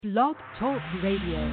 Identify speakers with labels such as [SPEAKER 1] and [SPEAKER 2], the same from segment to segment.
[SPEAKER 1] Blog Talk Radio.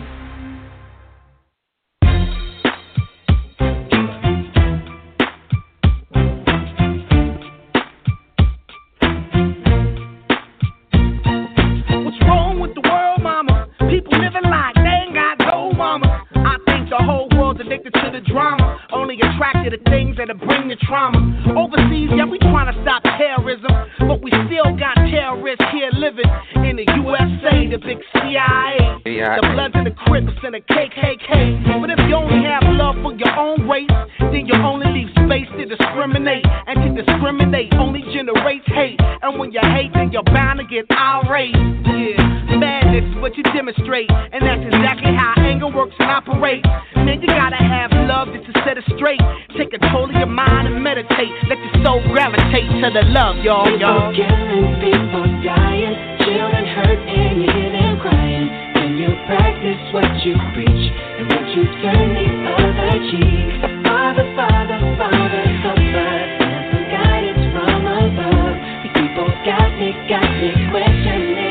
[SPEAKER 2] Addicted to the drama, only attracted to things that'll bring the trauma. Overseas, yeah, we trying to stop terrorism, but we still got terrorists here living in the USA, the big CIA, the Bloods and the Crips and the KKK. But if you only have love for your own race, then you only leave space to discriminate, and to discriminate only generates hate. And when you hate, then you're bound to get irate. Yeah, madness is what you demonstrate, and that's exactly how anger works and operates. Man, you gotta have love just to set it straight. Take control of your mind and meditate. Let your soul gravitate to the love, y'all.
[SPEAKER 3] People killing, people dying, children hurt, and you hear them crying. And you practice what you preach, and what you turn the other cheek. Father, Father, Father, help us, and some guidance from above. These people got me questioning.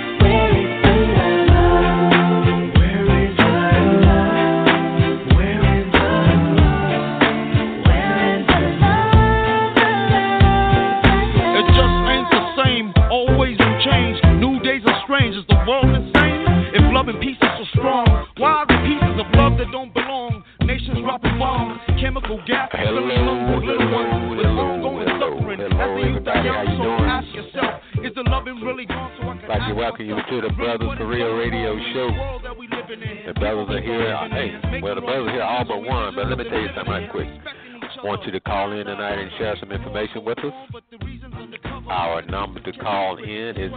[SPEAKER 4] Is the world insane? If love and peace is so strong, why are the pieces of love that don't belong? Nations dropping bombs, chemical gas, filling lungs with little ones, with ongoing suffering. As the youth are young, so ask yourself, is the loving really gone? So I can
[SPEAKER 5] like to welcome you to the Brothers for Real radio show. The brothers are here. The brothers are here all but one, but let me tell you something right quick. I want you to call in tonight and share some information with us. Our number to call in is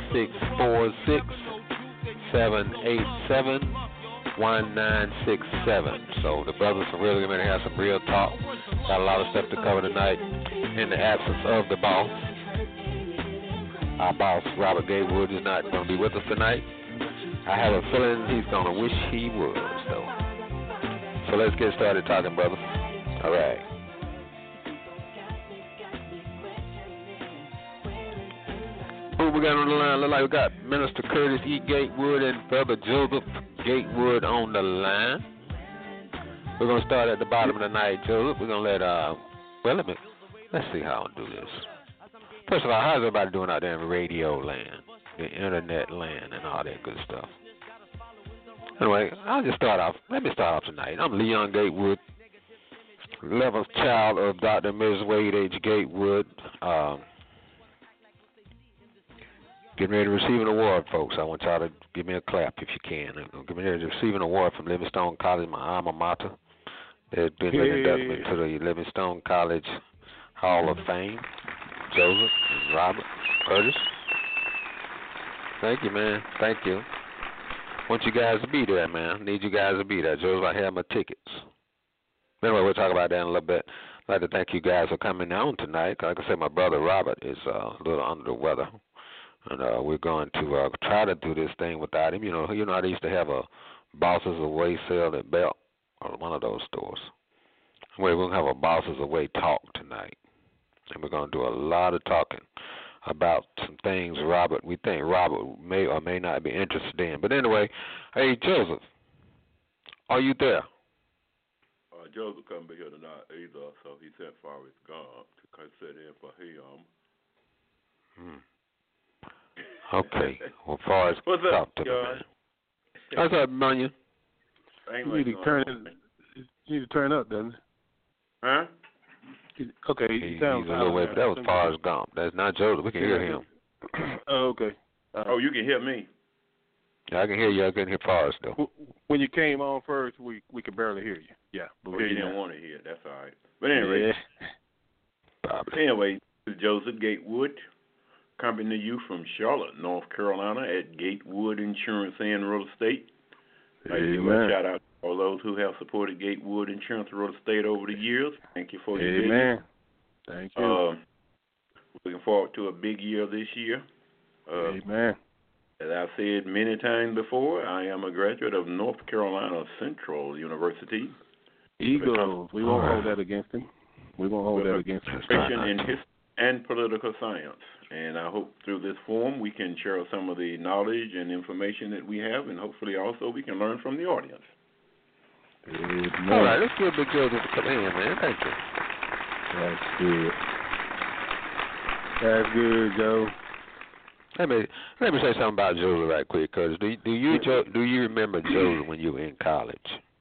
[SPEAKER 5] 646-787-1967. So the brothers are really going to have some real talk. Got a lot of stuff to cover tonight in the absence of the boss. Our boss, Robert Gatewood, is not going to be with us tonight. I have a feeling he's going to wish he was, though. So let's get started talking, brothers. All right. Who we got on the line? Look like we got Minister Curtis E. Gatewood and Brother Joseph Gatewood on the line. We're going to start at the bottom of the night, Joseph. We're going to let's see how I'll do this. First of all, how's everybody doing out there in radio land, the internet land, and all that good stuff? Anyway, I'll just start off. Let me start off tonight. I'm Leon Gatewood, 11th child of Dr. and Mrs. Wade H. Gatewood. Getting ready to receive an award, folks. I want y'all to give me a clap if you can. I'm getting ready to receive an award from Livingstone College, my alma mater. They've been inducted to the Livingstone College Hall of Fame. Joseph and Robert Curtis. Thank you, man. Thank you. Want you guys to be there, man. Need you guys to be there. Joseph, I have my tickets. Anyway, we'll talk about that in a little bit. I'd like to thank you guys for coming on tonight. Like I said, my brother Robert is a little under the weather. And we're going to try to do this thing without him. You know how they used to have a Bosses Away sale at Belt, or one of those stores. Anyway, we're going to have a Bosses Away talk tonight. And we're going to do a lot of talking about some things we think Robert may or may not be interested in. But anyway, hey, Joseph, are you there?
[SPEAKER 6] Joseph couldn't be here tonight either, so he sent Forrest Gump to sit in for him.
[SPEAKER 5] Okay. Well, Forrest, talk to me, man. What's up, Bunyan?
[SPEAKER 7] You need to turn up, doesn't it?
[SPEAKER 6] Huh?
[SPEAKER 7] Okay.
[SPEAKER 5] He's a little way, but that was Forrest Gump. That's not Joseph. We can hear him.
[SPEAKER 7] Oh, okay.
[SPEAKER 6] Oh, you can hear me?
[SPEAKER 5] Yeah, I can hear you. I couldn't hear Forrest, though.
[SPEAKER 7] When you came on first, we could barely hear you. Yeah.
[SPEAKER 6] But you didn't want to hear. That's all right. But anyway. Yeah. Anyway, Joseph Gatewood, coming to you from Charlotte, North Carolina, at Gatewood Insurance and Real Estate. I'd like to give a shout out to all those who have supported Gatewood Insurance and Real Estate over the years. Thank you for your business.
[SPEAKER 7] Amen. Thank you.
[SPEAKER 6] Looking forward to a big year this year.
[SPEAKER 7] Amen.
[SPEAKER 6] As I've said many times before, I am a graduate of North Carolina Central University.
[SPEAKER 7] Eagles. We won't hold that against him. We won't hold that against him.
[SPEAKER 6] In history and political science. And I hope through this forum we can share some of the knowledge and information that we have, and hopefully also we can learn from the audience.
[SPEAKER 5] All right, let's give Big Joe to come in, man. Thank you.
[SPEAKER 7] That's good. That's good, Joe.
[SPEAKER 5] Let me say something about Joseph right quick, cause do you remember Joseph when you were in college?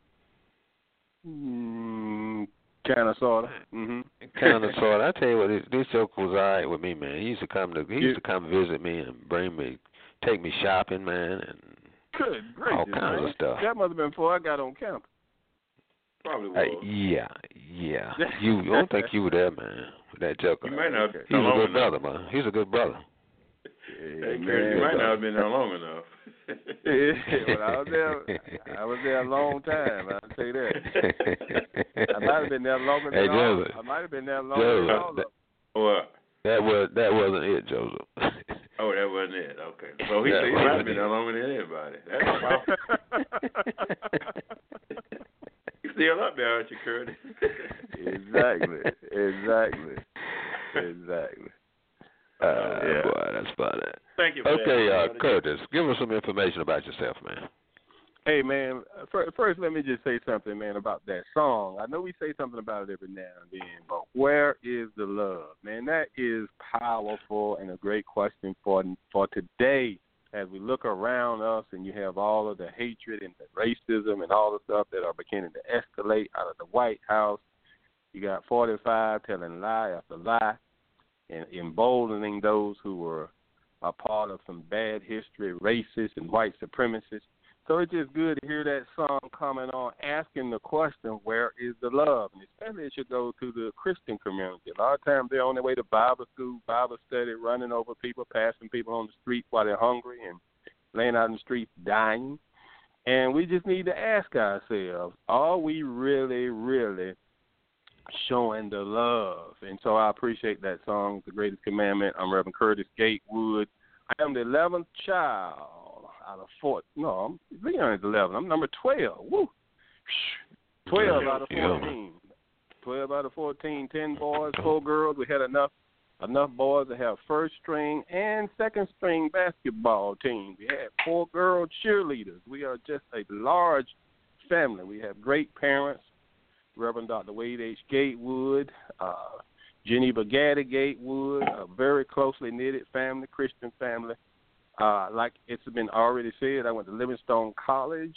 [SPEAKER 7] Kind of, sort of.
[SPEAKER 5] Kind of, sort of. I tell you what, this joke was all right with me, man. He used to come visit me and take me shopping, man, and
[SPEAKER 7] good gracious,
[SPEAKER 5] all kinds of stuff.
[SPEAKER 7] That must have been before I got on campus.
[SPEAKER 6] Probably was.
[SPEAKER 5] Yeah. I don't think you were there, man. That joker.
[SPEAKER 6] You might not.
[SPEAKER 5] He's a good brother, man. He's a good brother.
[SPEAKER 6] Hey, you might not have been there long enough.
[SPEAKER 7] Well, I was there a long time. I'll say that. I might have been there longer than all. I might have been there longer than all.
[SPEAKER 6] What?
[SPEAKER 5] That wasn't it, Joseph.
[SPEAKER 6] Oh, that wasn't it. Okay. So he might have been there longer than anybody. That's you still up there, aren't you, Curtis?
[SPEAKER 7] Exactly.
[SPEAKER 5] Yeah. Boy, that's funny.
[SPEAKER 6] Thank you for
[SPEAKER 5] okay,
[SPEAKER 6] that.
[SPEAKER 5] Curtis, give us some information about yourself, man.
[SPEAKER 7] Hey, man, first let me just say something, man, about that song. I know we say something about it every now and then, but where is the love? Man, that is powerful and a great question for today as we look around us and you have all of the hatred and the racism and all the stuff that are beginning to escalate out of the White House. You got 45 telling lie after lie and emboldening those who were a part of some bad history, racist and white supremacists. So it's just good to hear that song coming on, asking the question, where is the love? And especially it should go to the Christian community. A lot of times they're on their way to Bible school, Bible study, running over people, passing people on the street while they're hungry and laying out in the street dying. And we just need to ask ourselves, are we really, really showing the love? And so I appreciate that song, The Greatest Commandment. I'm Reverend Curtis Gatewood. I am the 11th child out of 4. No, Leon is 11. I'm number 12. Woo! 12 out of 14. 12 out of 14. 10 boys, 4 girls. We had enough boys to have first string and second string basketball teams. We had 4 girl cheerleaders. We are just a large family. We have great parents. Reverend Dr. Wade H. Gatewood, Geneva Gaddy Gatewood, a very closely knitted family, Christian family. Like it's been already said, I went to Livingstone College.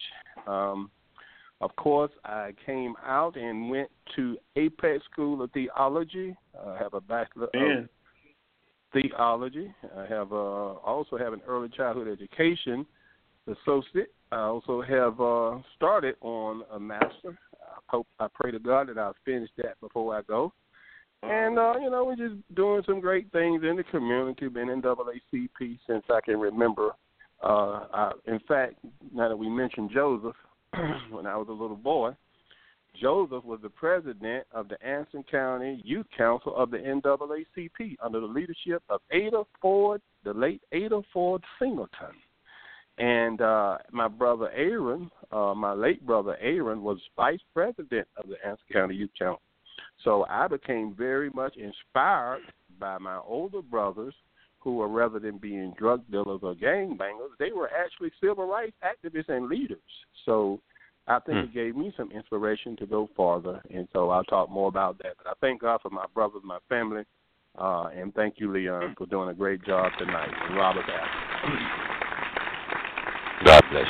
[SPEAKER 7] Of course, I came out and went to Apex School of Theology. I have a Bachelor of Theology. I have also have an early childhood education associate. I also have started on a master. I pray to God that I'll finish that before I go. And, we're just doing some great things in the community, been in NAACP since I can remember. In fact, now that we mentioned Joseph, when I was a little boy, Joseph was the president of the Anson County Youth Council of the NAACP under the leadership of the late Ada Ford Singleton. And my brother Aaron, my late brother Aaron, was vice president of the Anson County Youth Council. So I became very much inspired by my older brothers who were, rather than being drug dealers or gangbangers, they were actually civil rights activists and leaders. So I think it gave me some inspiration to go farther, and so I'll talk more about that. But I thank God for my brothers, my family, and thank you, Leon, for doing a great job tonight. And Robert Allen.
[SPEAKER 5] God bless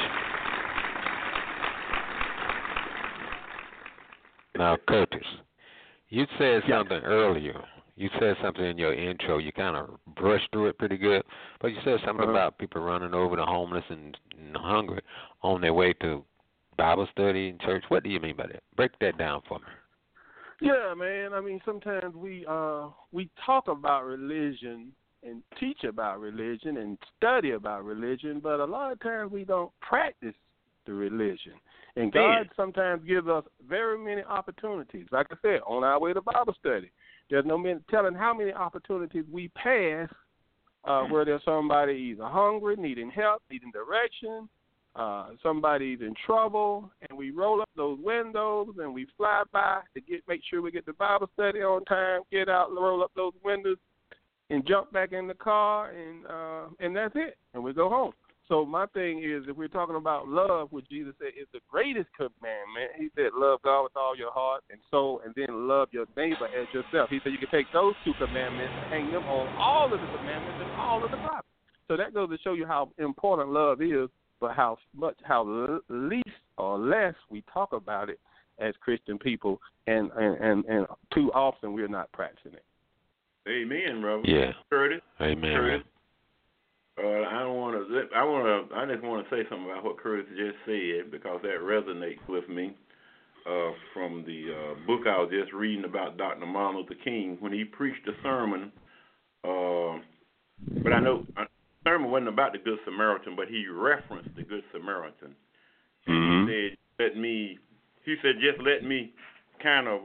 [SPEAKER 5] you. Now, Curtis, you said something earlier. You said something in your intro. You kind of brushed through it pretty good, but you said something about people running over the homeless and hungry on their way to Bible study and church. What do you mean by that? Break that down for me.
[SPEAKER 7] Yeah, man. I mean, sometimes we talk about religion and teach about religion and study about religion, but a lot of times we don't practice the religion. And God sometimes gives us very many opportunities. Like I said, on our way to Bible study, there's no telling how many opportunities we pass where there's somebody either hungry, needing help, needing direction, somebody's in trouble, and we roll up those windows and we fly by to make sure we get the Bible study on time, get out, roll up those windows, and jump back in the car, and that's it, and we go home. So my thing is, if we're talking about love, what Jesus said is the greatest commandment. He said, love God with all your heart and soul, and then love your neighbor as yourself. He said you can take those two commandments, hang them on all of the commandments and all of the prophets. So that goes to show you how important love is, but how least or less we talk about it as Christian people, and too often we're not practicing it.
[SPEAKER 6] Amen, brother.
[SPEAKER 5] Yeah.
[SPEAKER 6] Curtis.
[SPEAKER 5] Amen.
[SPEAKER 6] Curtis. I just want to say something about what Curtis just said, because that resonates with me from the book I was just reading about Dr. Martin Luther King when he preached a sermon. But I know the sermon wasn't about the Good Samaritan, but he referenced the Good Samaritan. And he said, just let me kind of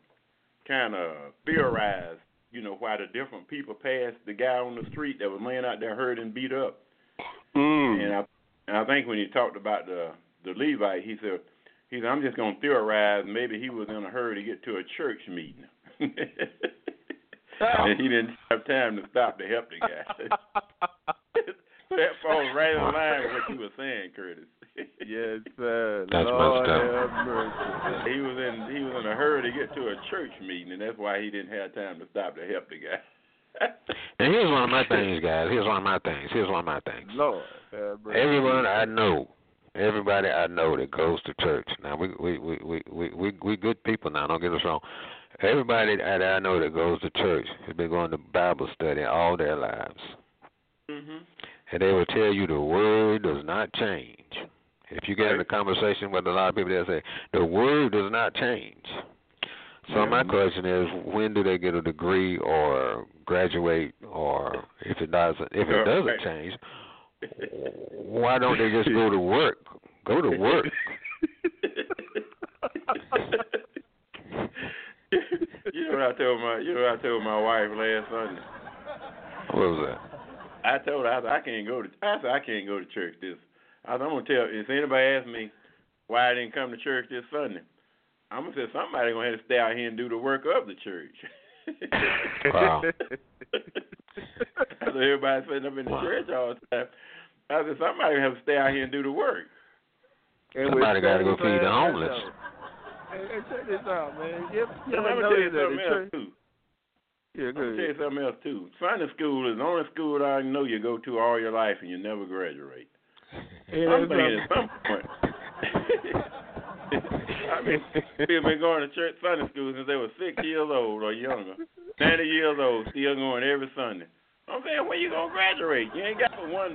[SPEAKER 6] theorize, why the different people passed the guy on the street that was laying out there hurt and beat up. And I think when he talked about the Levite, he said, I'm just going to theorize maybe he was in a hurry to get to a church meeting. And he didn't have time to stop to help the guy. That falls right in line with what you were saying, Curtis.
[SPEAKER 7] Yes, sir.
[SPEAKER 5] That's
[SPEAKER 7] Lord
[SPEAKER 5] have
[SPEAKER 7] mercy.
[SPEAKER 6] He was in a hurry to get to a church meeting, and that's why he didn't have time to stop to help the guy.
[SPEAKER 5] And here's one of my things, guys. Here's one of my things.
[SPEAKER 7] Lord,
[SPEAKER 5] everybody I know that goes to church. Now we good people now. Don't get us wrong. Everybody that I know that goes to church has been going to Bible study all their lives.
[SPEAKER 6] Mm-hmm.
[SPEAKER 5] And they will tell you the word does not change. If you get in a conversation with a lot of people, they'll say the word does not change. So my question is, when do they get a degree or graduate, or if it doesn't change, why don't they just go to work? Go to work.
[SPEAKER 6] You know what I told my wife last Sunday?
[SPEAKER 5] What was that?
[SPEAKER 6] I told her I can't go to church this. I'm gonna tell. If anybody asks me why I didn't come to church this Sunday, I'm gonna say somebody's gonna have to stay out here and do the work of the church.
[SPEAKER 5] Wow.
[SPEAKER 6] So everybody sitting up in the church all the time. I said somebody have to stay out here and do the work.
[SPEAKER 5] Somebody got to go feed the homeless.
[SPEAKER 7] Hey, check this out, man. You
[SPEAKER 6] I'm gonna tell you something else too.
[SPEAKER 7] Yeah, good.
[SPEAKER 6] I'm gonna tell you something else too. Sunday school is the only school I know you go to all your life and you never graduate. I'm thinking at some point. I mean, people have been going to church Sunday school since they were 6 years old or younger. 90 years old, still going every Sunday. I'm saying, when you gonna graduate? You ain't got but one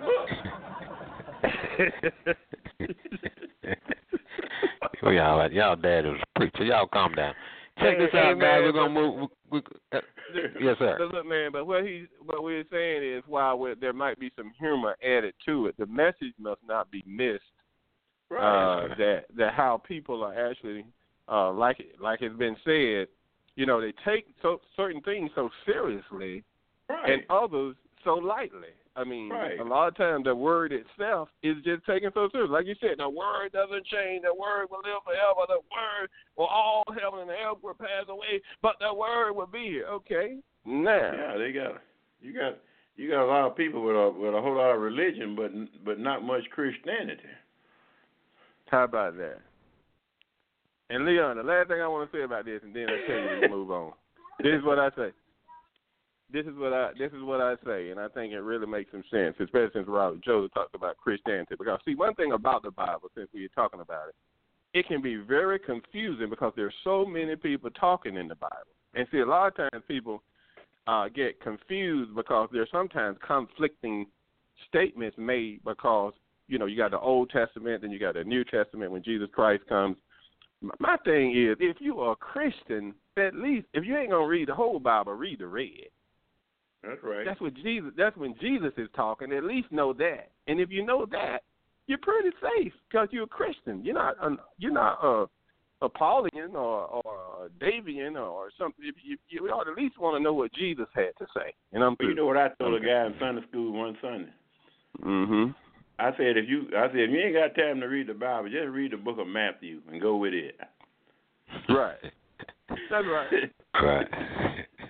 [SPEAKER 6] book.
[SPEAKER 5] Y'all dad is a preacher. Y'all calm down. Check this out, guys. We're gonna move. Yes, sir.
[SPEAKER 7] Look, man. But what we're saying is, while there might be some humor added to it, the message must not be missed.
[SPEAKER 6] Right.
[SPEAKER 7] That how people are actually, like it's been said, they take certain things so seriously,
[SPEAKER 6] right,
[SPEAKER 7] and others so lightly. I mean,
[SPEAKER 6] right,
[SPEAKER 7] a lot of times the word itself is just taken so seriously. Like you said, the word doesn't change. The word will live forever. The word will all heaven and earth will pass away, but the word will be here. Okay, now.
[SPEAKER 6] Yeah, you got a lot of people with a whole lot of religion, but not much Christianity.
[SPEAKER 7] How about that? And Leon, the last thing I want to say about this, and then I'll tell you to move on. This is what I say. This is what I say, and I think it really makes some sense, especially since Robert Joseph talked about Christianity. Because, see, one thing about the Bible, since we were talking about it, it can be very confusing because there's so many people talking in the Bible. And, see, a lot of times people get confused because there's sometimes conflicting statements made because, you got the Old Testament, then you got the New Testament when Jesus Christ comes. My thing is, if you are a Christian, at least, if you ain't going to read the whole Bible, read the red.
[SPEAKER 6] That's right.
[SPEAKER 7] That's when Jesus is talking. At least know that. And if you know that, you're pretty safe because you're a Christian. You're not a Paulian or a Davian or something. You ought at least want to know what Jesus had to say. And
[SPEAKER 6] you know what I told a guy in Sunday school one Sunday?
[SPEAKER 7] Mm-hmm.
[SPEAKER 6] I said, if you ain't got time to read the Bible, just read the book of Matthew and go with it.
[SPEAKER 7] Right. That's right.
[SPEAKER 5] Right.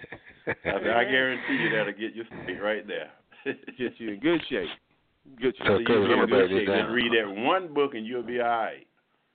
[SPEAKER 6] I guarantee you that'll get you straight right there.
[SPEAKER 7] Get you in good shape. Good shape.
[SPEAKER 5] So,
[SPEAKER 6] Just read that one book and you'll be all right.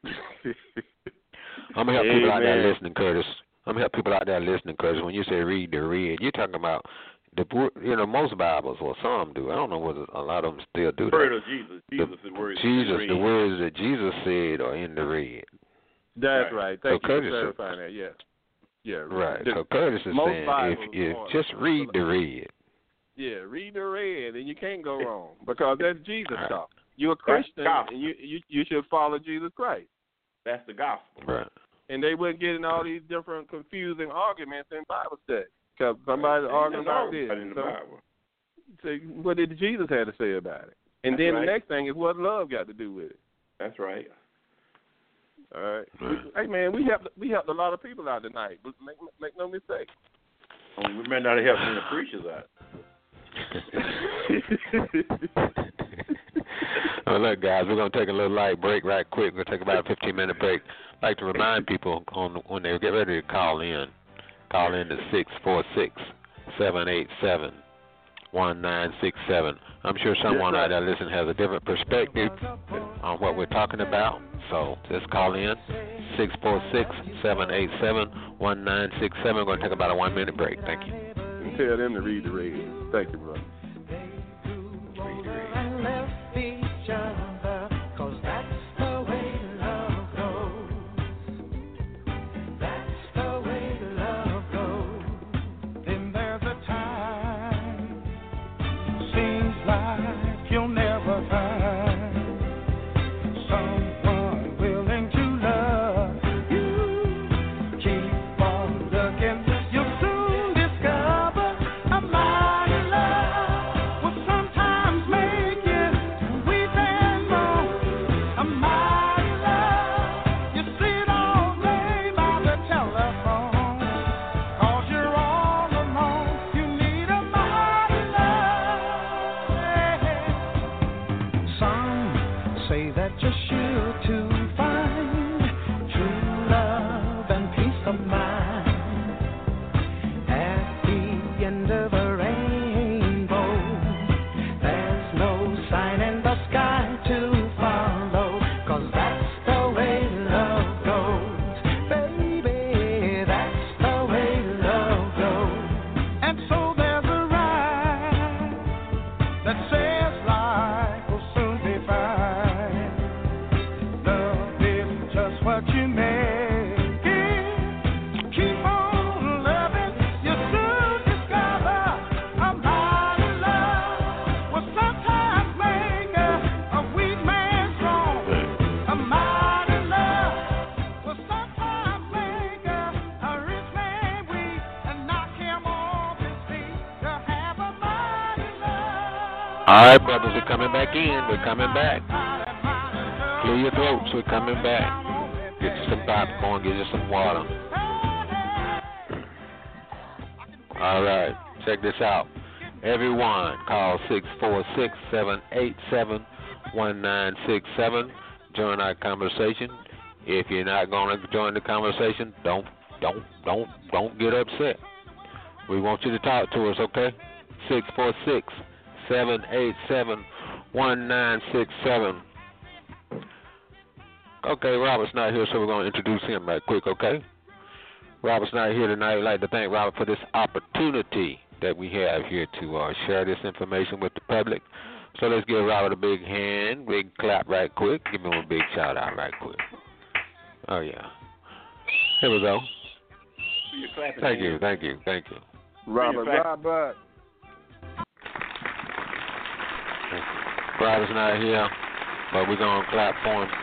[SPEAKER 5] I'm gonna help people out there listening, Curtis. When you say read the read, you're talking about most Bibles, or some do. I don't know whether a lot of them still do that.
[SPEAKER 6] The word of Jesus. The
[SPEAKER 5] words that Jesus said are in the read.
[SPEAKER 7] That's right. Thank you for clarifying that. Yeah. Yeah.
[SPEAKER 5] Right. So Curtis is saying if just read the read.
[SPEAKER 7] Yeah, read the read, and you can't go wrong because that's Jesus talk. You're a Christian, and you should follow Jesus Christ.
[SPEAKER 6] That's the gospel.
[SPEAKER 5] Right.
[SPEAKER 7] And they wouldn't get in all these different confusing arguments in Bible study. Because somebody's arguing about this.
[SPEAKER 6] In the Bible.
[SPEAKER 7] So what did Jesus have to say about it? And then the next thing is what love got to do with it.
[SPEAKER 6] That's right.
[SPEAKER 7] All right. Hey, man, we helped a lot of people out tonight. Make no mistake.
[SPEAKER 6] We may not have helped the preachers out.
[SPEAKER 5] Well, look, guys, we're going to take a little light break right quick. We're going to take about a 15-minute break. I'd like to remind people when they get ready to call in to 646-787-1967. I'm sure someone out there listening has a different perspective on what we're talking about. So just call in, 646-787-1967. We're going to take about a 1-minute break. Thank you.
[SPEAKER 7] And tell them to read the radio. Thank you, brother.
[SPEAKER 5] All right, brothers, we're coming back in. We're coming back. Clear your throats. We're coming back. Get you some popcorn. Get you some water. All right, check this out. Everyone, call 646-787-1967. Join our conversation. If you're not going to join the conversation, don't get upset. We want you to talk to us, okay? 646-787-1967. Okay, Robert's not here, so we're going to introduce him right quick, okay? Robert's not here tonight. We'd like to thank Robert for this opportunity that we have here to share this information with the public. So let's give Robert a big hand, big clap right quick. Give him a big shout out right quick. Oh, yeah. Here we go. Thank you.
[SPEAKER 7] Robert.
[SPEAKER 5] Robert's not here, but we're going to clap for him.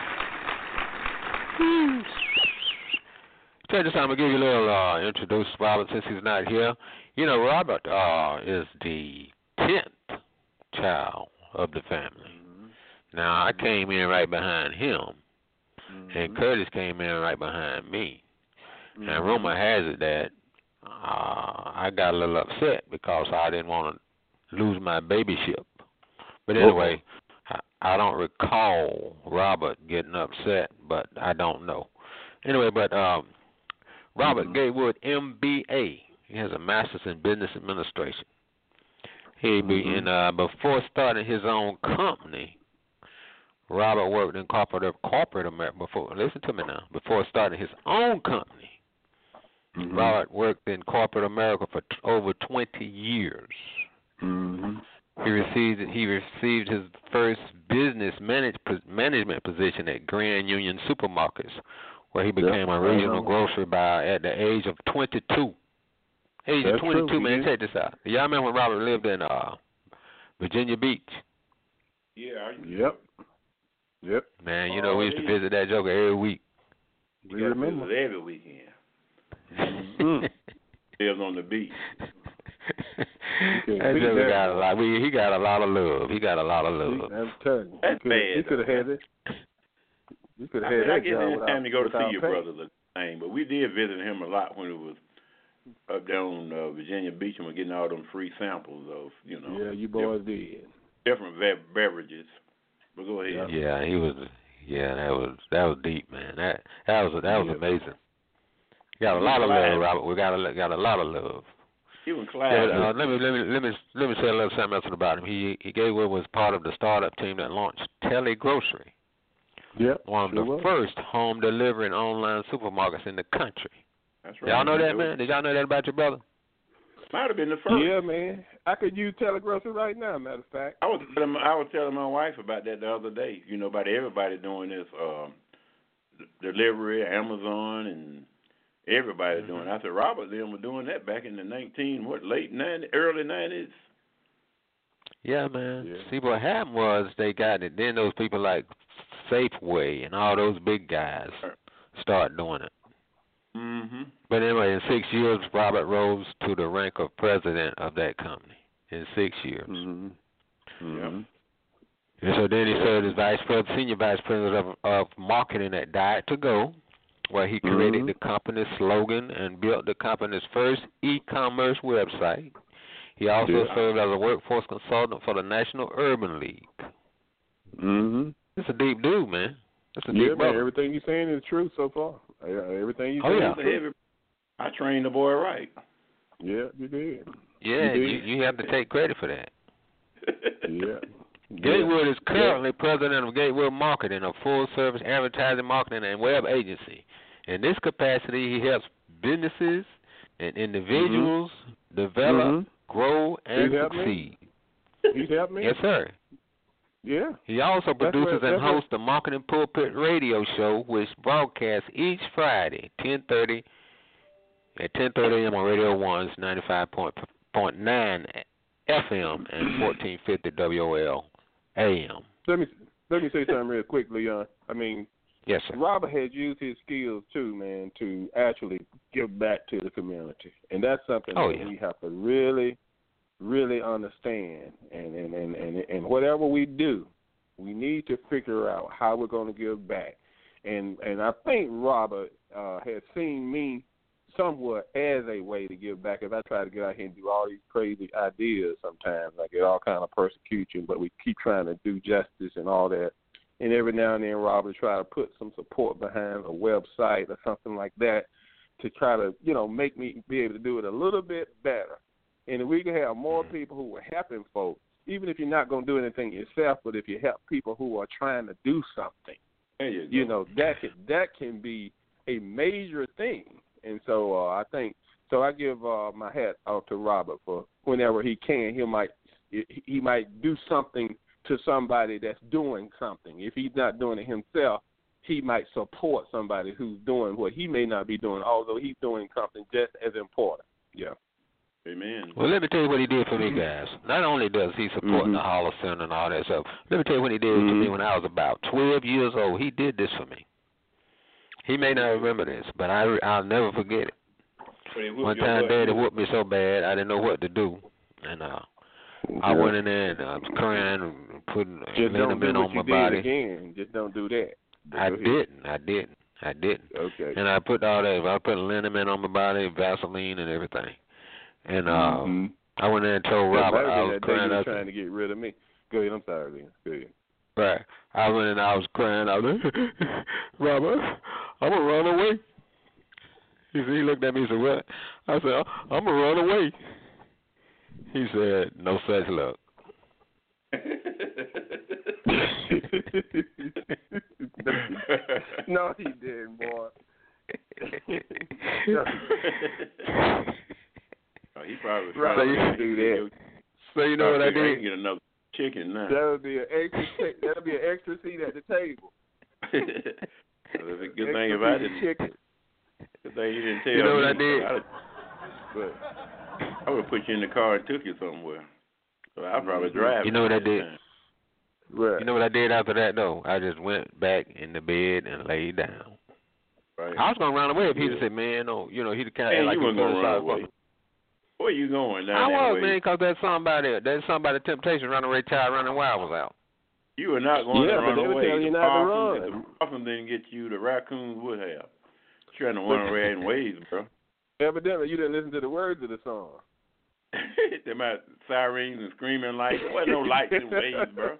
[SPEAKER 5] Tell you this, I'm going to give you a little introduce Robert since he's not here. You know, Robert is the 10th child of the family. Mm-hmm. Now, I came in right behind him, and Curtis came in right behind me. Mm-hmm. And rumor has it that I got a little upset because I didn't want to lose my babyship. But anyway, I don't recall Robert getting upset, but I don't know. Anyway, but Robert Gatewood, MBA, He has a master's in business administration. Before starting his own company, Robert worked in corporate America. Listen to me now. Before starting his own company, Robert worked in corporate America for over 20 years. He received his first business management position at Grand Union Supermarkets, where he became a regional grocery buyer at the age of 22. Age of 22, true, man. Check this out. Y'all remember when Robert lived in Virginia Beach?
[SPEAKER 6] Yeah.
[SPEAKER 7] Yep.
[SPEAKER 5] Man, you know we used to visit that joker every week.
[SPEAKER 6] We remember every weekend. Lives on the beach.
[SPEAKER 5] That joker got a lot. He got a lot of love. He got a lot of love.
[SPEAKER 7] I'm telling you,
[SPEAKER 6] that's bad.
[SPEAKER 7] He could have had it. You could have had that
[SPEAKER 6] I guess
[SPEAKER 7] job
[SPEAKER 6] it's time to go to see your
[SPEAKER 7] pay.
[SPEAKER 6] brother the same, but we did visit him a lot when it was up there on Virginia Beach, and we're getting all them free samples of,
[SPEAKER 7] Yeah, you boys did.
[SPEAKER 6] Different beverages. But go ahead.
[SPEAKER 5] Yeah, he was. Yeah, that was deep, man. That was amazing. Got a lot of love, Robert. We got a lot of love.
[SPEAKER 6] Even Clyde.
[SPEAKER 5] Yeah, let me say a little something else about him. He was part of the startup team that launched Tele Grocery.
[SPEAKER 7] Yep.
[SPEAKER 5] One of the first home delivery and online supermarkets in the country.
[SPEAKER 6] That's right.
[SPEAKER 5] Y'all know that, man? Did y'all know that about your brother?
[SPEAKER 6] Might have been the first.
[SPEAKER 7] Yeah, man. I could use Telegrocery right now, matter of fact.
[SPEAKER 6] I was telling my wife about that the other day. About everybody doing this delivery, Amazon, and everybody doing it. I said, Robert and them were doing that back in the late 90s, early 90s.
[SPEAKER 5] Yeah, man. Yeah. See, what happened was they got it. Then those people like Safeway and all those big guys start doing it. But anyway, in 6 years, Robert rose to the rank of president of that company. In 6 years.
[SPEAKER 6] Yep.
[SPEAKER 5] And so then he served as senior vice president of marketing at Diet to Go, where he created the company's slogan and built the company's first e-commerce website. He also served as a workforce consultant for the National Urban League. It's a deep dude, man. That's a deep brother.
[SPEAKER 7] Man. Everything you're saying is true so far. Everything you're saying is true.
[SPEAKER 6] I trained the boy right.
[SPEAKER 7] Yeah, you did.
[SPEAKER 5] Yeah, you have to take credit for that.
[SPEAKER 7] Yeah.
[SPEAKER 5] Gatewood is currently president of Gatewood Marketing, a full-service advertising, marketing, and web agency. In this capacity, he helps businesses and individuals develop, grow, and succeed.
[SPEAKER 7] He's helped me?
[SPEAKER 5] Yes, sir.
[SPEAKER 7] Yeah.
[SPEAKER 5] He also produces and hosts the Marketing Pulpit radio show, which broadcasts each Friday, 10:30 a.m. on Radio 1's 95.9 FM and 1450 WOL AM.
[SPEAKER 7] Let me say something real quick, Leon. I mean,
[SPEAKER 5] yes, sir.
[SPEAKER 7] Robert has used his skills too, man, to actually give back to the community, and that's something that we have to really, really understand. And whatever we do, we need to figure out how we're going to give back. And I think Robert has seen me somewhat as a way to give back. If I try to get out here and do all these crazy ideas sometimes, I get all kind of persecution, but we keep trying to do justice and all that. And every now and then, Robert try to put some support behind a website or something like that to try to, make me be able to do it a little bit better. And if we can have more people who are helping folks, even if you're not going to do anything yourself, but if you help people who are trying to do something, that can be a major thing. And so I give my hat out to Robert for whenever he can, he might do something to somebody that's doing something. If he's not doing it himself, he might support somebody who's doing what he may not be doing, although he's doing something just as important. Yeah.
[SPEAKER 6] Amen.
[SPEAKER 5] Well, let me tell you what he did for me, guys. Not only does he support the Hall of Center and all that stuff, let me tell you what he did to me when I was about 12 years old. He did this for me. He may not remember this, but I'll never forget it. One time, Daddy whooped me so bad I didn't know what to do, and I went in there and I was crying and putting liniment on my body.
[SPEAKER 7] Just don't do that.
[SPEAKER 5] I didn't.
[SPEAKER 7] Okay.
[SPEAKER 5] And I put all that. I put liniment on my body, Vaseline, and everything. And I went in and told Robert I was crying.
[SPEAKER 7] He was trying to get rid of me. Go ahead. I'm sorry, Leon. Go ahead.
[SPEAKER 5] Right. I went in and I was crying. I was like, Robert, I'm going to run away. He looked at me and said, "What?" I said, "I'm gonna run away." He said, "No such luck."
[SPEAKER 7] No, he didn't, boy.
[SPEAKER 6] He probably
[SPEAKER 7] right.
[SPEAKER 6] to
[SPEAKER 7] do that.
[SPEAKER 5] So you know what I did?
[SPEAKER 6] Get another chicken now.
[SPEAKER 7] That'll be an extra seat at the table.
[SPEAKER 6] That's a good thing if I didn't.
[SPEAKER 7] Chicken.
[SPEAKER 6] Good thing you didn't tell me.
[SPEAKER 5] You know what I did?
[SPEAKER 6] I would put you in the car and took you somewhere. So I'd probably drive.
[SPEAKER 5] You know what I did?
[SPEAKER 7] Right.
[SPEAKER 5] You know what I did after that though? I just went back in the bed and laid down.
[SPEAKER 6] Right.
[SPEAKER 5] I was gonna run away if he'd have said, "Man, no," you know, he'd have kind of like
[SPEAKER 6] you weren't gonna run away. Where you going now?
[SPEAKER 5] I was, man, because there's somebody Temptation running Ray Child running while I was out.
[SPEAKER 6] You were not going to run away.
[SPEAKER 7] You not to run.
[SPEAKER 6] The possum didn't get you. The raccoons would have. Trying to run away in waves, bro. Evidently,
[SPEAKER 7] you didn't listen to the words of the song.
[SPEAKER 6] They might sirens and screaming lights. There wasn't no lights and waves, bro.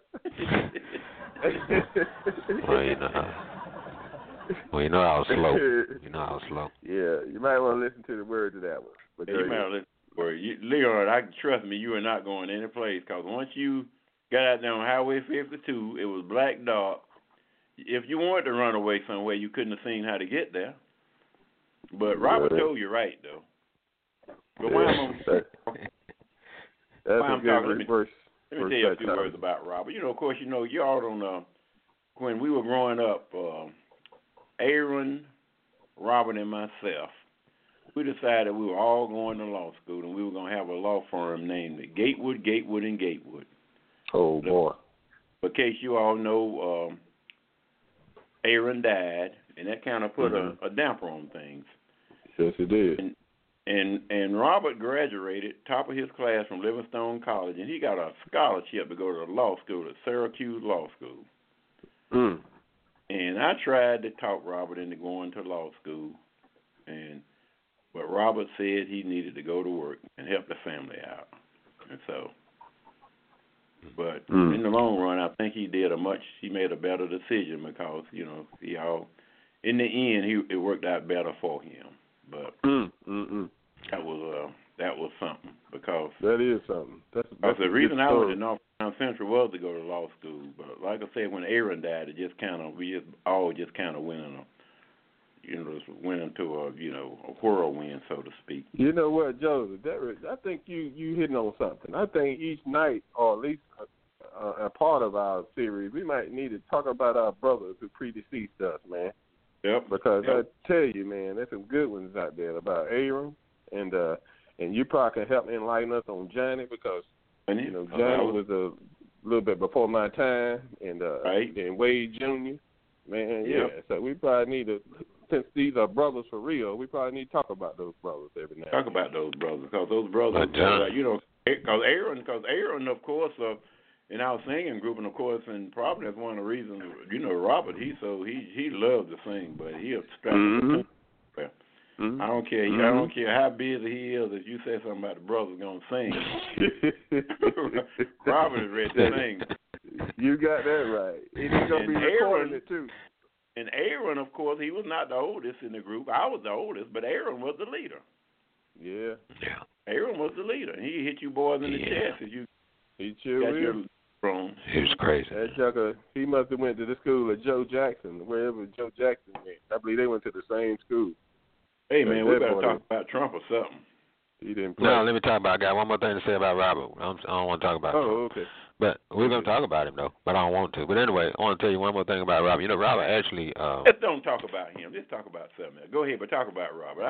[SPEAKER 5] Well, you know I was slow.
[SPEAKER 7] Yeah, you might want to listen to the words of that one. But
[SPEAKER 6] you might listen to the words. Leon, trust me, you are not going any place because once you got out there on Highway 52, it was black dark. If you wanted to run away somewhere, you couldn't have seen how to get there. But Robert told you right, though. But why I'm talking, let me tell you a few words about Robert. You know, of course, y'all don't know. When we were growing up, Aaron, Robert, and myself, we decided we were all going to law school, and we were going to have a law firm named Gatewood, and Gatewood.
[SPEAKER 7] Oh, boy.
[SPEAKER 6] In case you all know, Aaron died, and that kind of put a damper on things.
[SPEAKER 7] Yes, it did.
[SPEAKER 6] And Robert graduated top of his class from Livingstone College, and he got a scholarship to go to the law school at Syracuse Law School.
[SPEAKER 7] Mm.
[SPEAKER 6] And I tried to talk Robert into going to law school, but Robert said he needed to go to work and help the family out. And so, but in the long run, I think he made a better decision because, in the end, it worked out better for him. But that was something because
[SPEAKER 7] that is something. That's
[SPEAKER 6] the reason I was in North Carolina Central was to go to law school. But like I said, when Aaron died, we all went into a whirlwind, so to speak.
[SPEAKER 7] You know what, Joseph? I think you hitting on something. I think each night, or at least a part of our series, we might need to talk about our brothers who predeceased us, man.
[SPEAKER 6] Yep.
[SPEAKER 7] Because I tell you, man, there's some good ones out there about Aaron, and you probably can help enlighten us on Johnny because Johnny was a little bit before my time, and Wade Jr. Man, yeah. So we probably need to, since these are brothers for real, we probably need to talk about those brothers every now.
[SPEAKER 6] Talk about those brothers because those brothers, because Aaron, of course. In our singing group, and of course, and probably that's one of the reasons, Robert, he loves to sing, but he'll strap his tongue. I don't care. I don't care how busy he is. If you say something about the brothers gonna sing, Robert is ready to sing.
[SPEAKER 7] You got that right. And he's gonna be recording it too.
[SPEAKER 6] And Aaron, of course, he was not the oldest in the group. I was the oldest, but Aaron was the leader.
[SPEAKER 7] Yeah.
[SPEAKER 6] Aaron was the leader. He hit you boys in the chest as you.
[SPEAKER 7] He sure is.
[SPEAKER 5] He was crazy.
[SPEAKER 7] That Chucker, he must have went to the school of Joe Jackson, wherever Joe Jackson went. I believe they went to the same school.
[SPEAKER 6] Hey, man, we better talk about Trump or something.
[SPEAKER 7] He didn't play.
[SPEAKER 5] No, let me talk about. I got one more thing to say about Robert. I don't want to talk about Trump.
[SPEAKER 7] Oh, okay.
[SPEAKER 5] But we're going to talk about him, though. But I don't want to. But anyway, I want to tell you one more thing about Robert. Robert actually...
[SPEAKER 6] Let's don't talk about him. Let's talk about something else. Go ahead, but talk about Robert.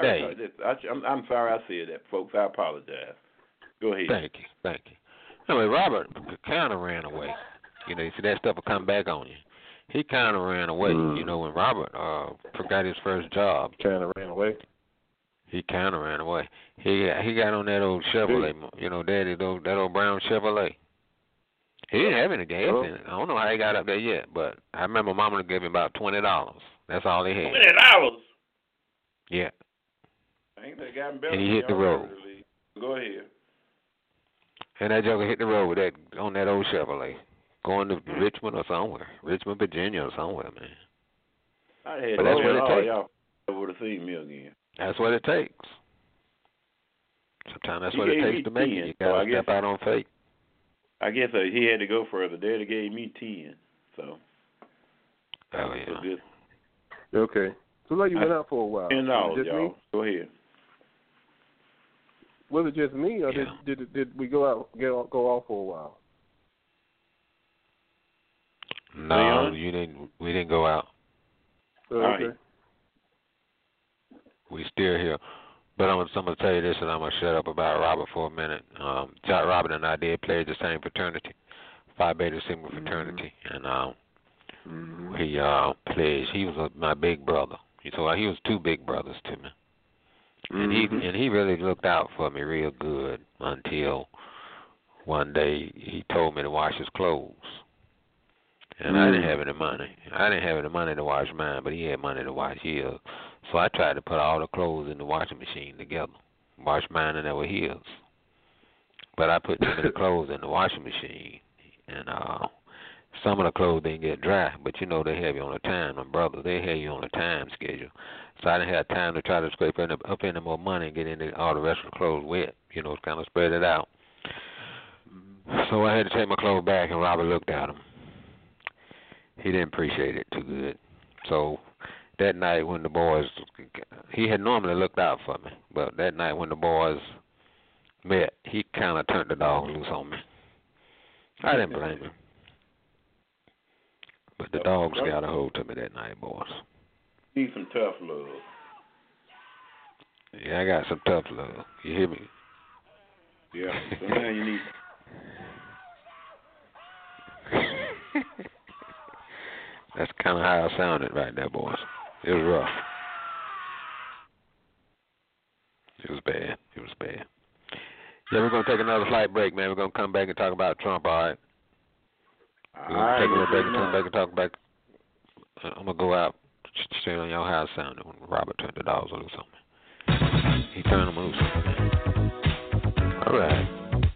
[SPEAKER 6] I'm sorry I said that, folks. I apologize. Go ahead.
[SPEAKER 5] Thank you. Anyway, Robert kind of ran away. You see, that stuff will come back on you. He kind of ran away. When Robert forgot his first job.
[SPEAKER 7] Kind of ran away.
[SPEAKER 5] He kind of ran away. He got on that old Chevrolet, Daddy, that old brown Chevrolet. He didn't have any gas in it. I don't know how he got up there yet, but I remember Mama gave him about $20. That's all he had.
[SPEAKER 6] $20?
[SPEAKER 5] Yeah.
[SPEAKER 6] I think they got him better.
[SPEAKER 5] And he hit the road.
[SPEAKER 6] Go ahead.
[SPEAKER 5] And that joker hit the road with on that old Chevrolet, going to Richmond or somewhere, Richmond, Virginia or somewhere, man.
[SPEAKER 6] I had
[SPEAKER 5] but that's what it takes.
[SPEAKER 6] Over to see me again.
[SPEAKER 5] That's what it takes. Sometimes that's what it takes to make it. You got to step out on faith.
[SPEAKER 6] I guess he had to go further. Daddy gave me 10, so.
[SPEAKER 5] Oh, yeah.
[SPEAKER 7] Okay. So, like, you went out for a while.
[SPEAKER 6] $10, y'all. Me? Go ahead.
[SPEAKER 7] Was it just me, or did we go off for a while?
[SPEAKER 5] No, we didn't go out.
[SPEAKER 7] Okay.
[SPEAKER 6] Right.
[SPEAKER 5] We still here. But I'm going to tell you this, and I'm going to shut up about Robert for a minute. Robert and I did play the same fraternity, Phi Beta Sigma fraternity, and he pledged. He was my big brother. So he was two big brothers to me, and he really looked out for me real good until one day he told me to wash his clothes, and I didn't have any money. I didn't have any money to wash mine, but he had money to wash his. So I tried to put all the clothes in the washing machine together, wash mine and they were his. But I put too many clothes in the washing machine, and some of the clothes didn't get dry. But you know they have you on a time, my brother. They have you on a time schedule. So I didn't have time to try to scrape up any more money and get into all the rest of the clothes wet. You know, kind of spread it out. So I had to take my clothes back, and Robert looked at them. He didn't appreciate it too good. So that night when the boys, he had normally looked out for me, but that night when the boys met, he kind of turned the dog loose on me. I didn't blame him. But the dogs got a hold to me that night, boys.
[SPEAKER 6] Need some tough love.
[SPEAKER 5] Yeah, I got some tough love. You hear me?
[SPEAKER 6] Yeah, sometimes you need.
[SPEAKER 5] That's kind of how I sounded right there, boys. It was rough. It was bad. It was bad. Yeah, we're going to take another slight break, man. We're going to come back and talk about Trump, all right? We're going to take a little break and come back and talk about. I'm going to go out, straight on y'all how it sounded when Robert turned the dogs loose on me. He turned them loose on me. All right.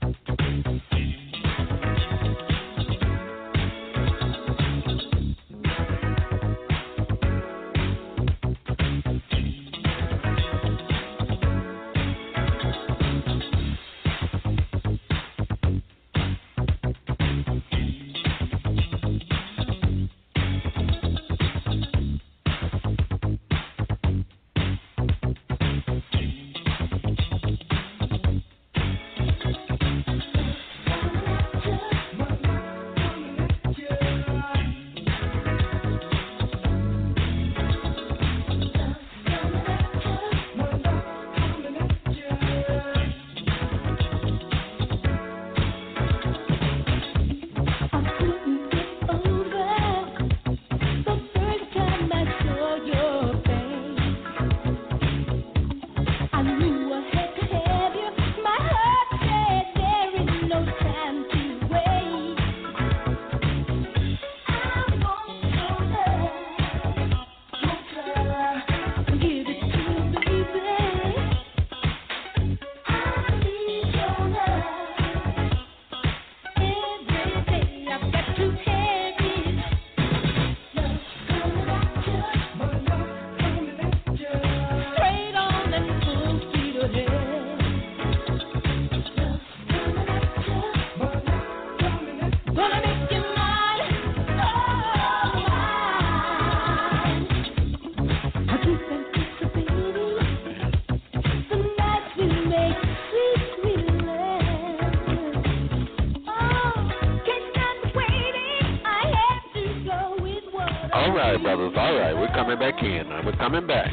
[SPEAKER 5] Brothers, all right, we're coming back in. We're coming back.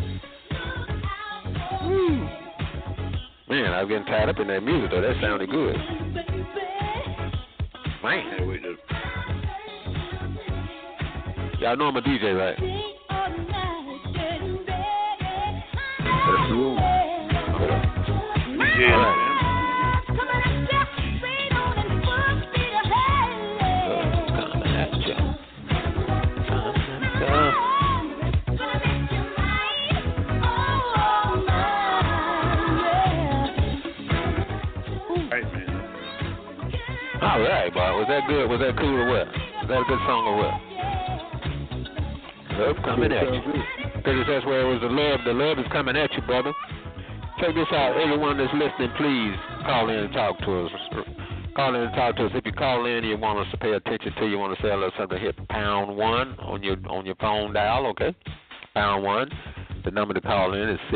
[SPEAKER 5] Man, I was getting tied up in that music, though. That sounded good. Man. Y'all know I'm a DJ, right? That's cool. Yeah. All right. All right, boy. Was that good? Was that cool or what? Was that a good song or what? Love coming at you. Because that's where it was the love. The love is coming at you, brother. Check this out. Everyone that's listening, please call in and talk to us. Call in and talk to us. If you call in and you want us to pay attention to you, want to say a little something, hit #1 on your phone dial, okay? #1. The number to call in is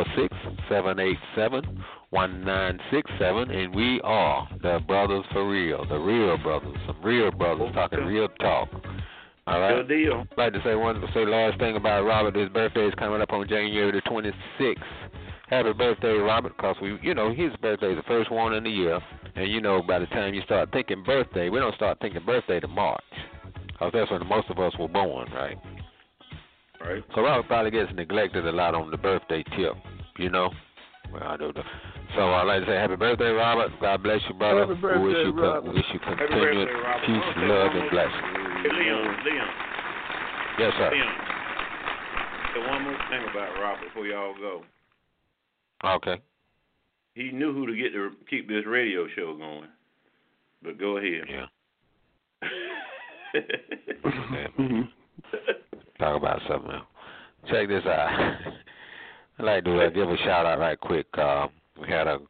[SPEAKER 5] 646-787-1967, and we are the brothers for real, the real brothers, some real brothers talking real talk. All right.
[SPEAKER 6] Good deal.
[SPEAKER 5] I'd like to say last thing about Robert. His birthday is coming up on January the 26th. Happy birthday, Robert, because his birthday is the first one in the year, and by the time you start thinking birthday, we don't start thinking birthday to March, because that's when most of us were born, right?
[SPEAKER 6] Right.
[SPEAKER 5] So Robert probably gets neglected a lot on the birthday tip, Well, I don't know. So I'd like to say happy birthday, Robert. God bless you, brother.
[SPEAKER 7] Happy birthday, Robert.
[SPEAKER 5] Wish you continued peace, love, and blessing.
[SPEAKER 6] Hey, Leon.
[SPEAKER 5] Yes, sir.
[SPEAKER 6] Leon. Say one more thing about Robert before y'all go.
[SPEAKER 5] Okay.
[SPEAKER 6] He knew who to get to keep this radio show going. But go ahead.
[SPEAKER 5] Yeah. Talk about something else. Check this out. I'd like to give a shout out right quick. We had a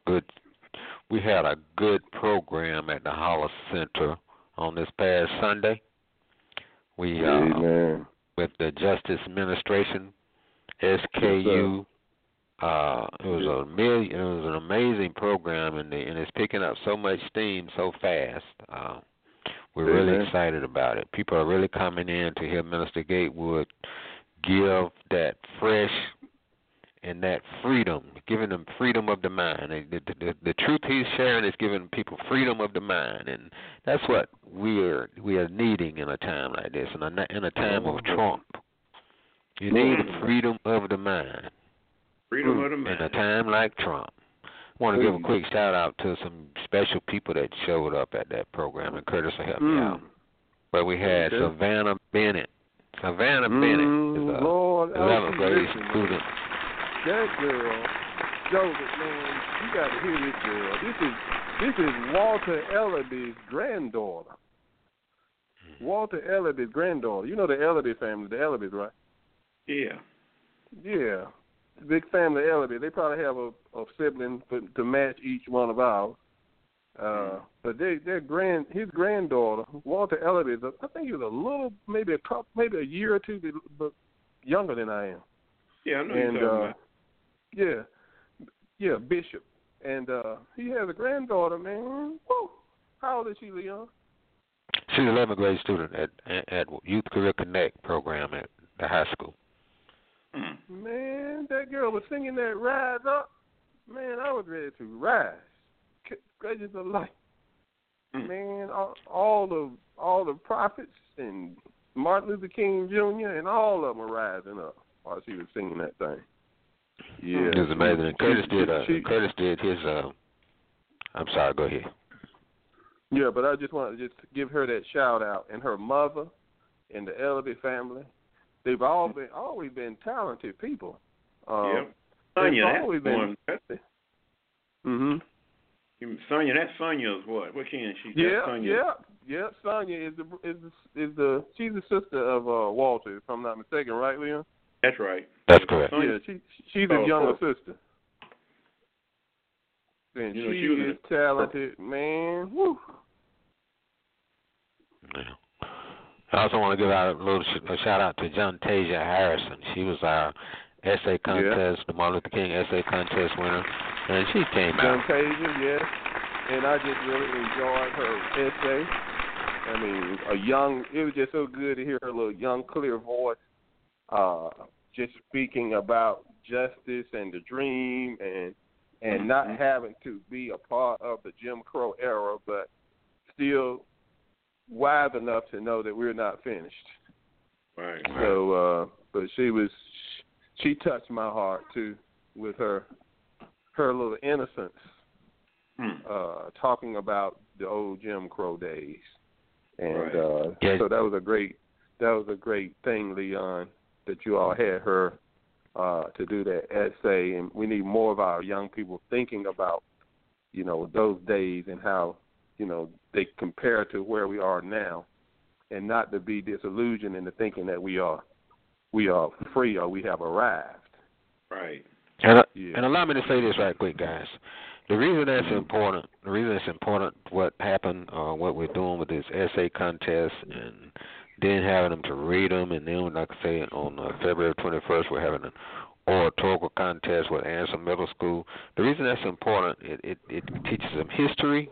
[SPEAKER 5] good program at the Holler Center on this past Sunday. We with the Justice Administration, SKU. It was an amazing program, and it's picking up so much steam so fast. We're really excited about it. People are really coming in to hear Minister Gatewood give that fresh and that freedom, giving them freedom of the mind. The truth he's sharing is giving people freedom of the mind, and that's what we are needing in a time like this, in a time of Trump. You need freedom of the mind.
[SPEAKER 6] Freedom of the mind.
[SPEAKER 5] In a time like Trump. I want to give a quick shout out to some special people that showed up at that program, and Curtis will help me out. But we had Savannah Bennett. Savannah Bennett is a 11th grade student.
[SPEAKER 7] That girl, Joseph, man, you got to hear this girl. This is Walter Ellaby's granddaughter. Walter Ellaby's granddaughter. You know the Ellaby family, the Ellabys, right?
[SPEAKER 6] Yeah.
[SPEAKER 7] Yeah. Big family Ellaby. They probably have a sibling to match each one of ours. But his granddaughter, Walter Ellaby, I think he was a little, maybe a year or two but younger than I am.
[SPEAKER 6] Yeah, I know you're talking about.
[SPEAKER 7] Yeah, Bishop. And he has a granddaughter, man. Woo! How old is she, Leon?
[SPEAKER 5] She's an 11th grade student at Youth Career Connect program at the high school.
[SPEAKER 7] Man, that girl was singing that Rise Up. Man, I was ready to rise. Gracious of life. Man, all the prophets and Martin Luther King Jr. and all of them were rising up while she was singing that thing. Yeah,
[SPEAKER 5] it was amazing. And Curtis did his. I'm sorry. Go ahead.
[SPEAKER 7] Yeah, but I just wanted to give her that shout out, and her mother and the Ellaby family. They've always been talented people.
[SPEAKER 6] Yeah, Sonia, that's one. Sonia, that's Sonia's what? What can she?
[SPEAKER 7] Yeah. Sonia is the she's the sister of Walter, if I'm not mistaken, right, Leon?
[SPEAKER 6] That's right.
[SPEAKER 5] That's correct.
[SPEAKER 7] Yeah, she's his younger sister. And she is talented, man. Woo.
[SPEAKER 5] Yeah. I also want to give out a shout out to Jontasia Harrison. She was our essay contest, the Martin Luther King essay contest winner, and she came out.
[SPEAKER 7] Jontasia, yes, and I just really enjoyed her essay. I mean, it was just so good to hear her little young, clear voice, just speaking about justice and the dream, and not having to be a part of the Jim Crow era, but still wise enough to know that we're not finished.
[SPEAKER 6] Right.
[SPEAKER 7] So, but she touched my heart too with her little innocence, talking about the old Jim Crow days, and so that was a great thing, Leon, that you all had her to do that essay, and we need more of our young people thinking about, those days and how, they compare to where we are now, and not to be disillusioned into thinking that we are. we are free or we have arrived.
[SPEAKER 6] Right.
[SPEAKER 5] And allow me to say this right quick, guys. The reason that's important, what happened, what we're doing with this essay contest, and then having them to read them, and then, like I say, on February 21st, we're having an oratorical contest with Anson Middle School. The reason that's important, it teaches them history.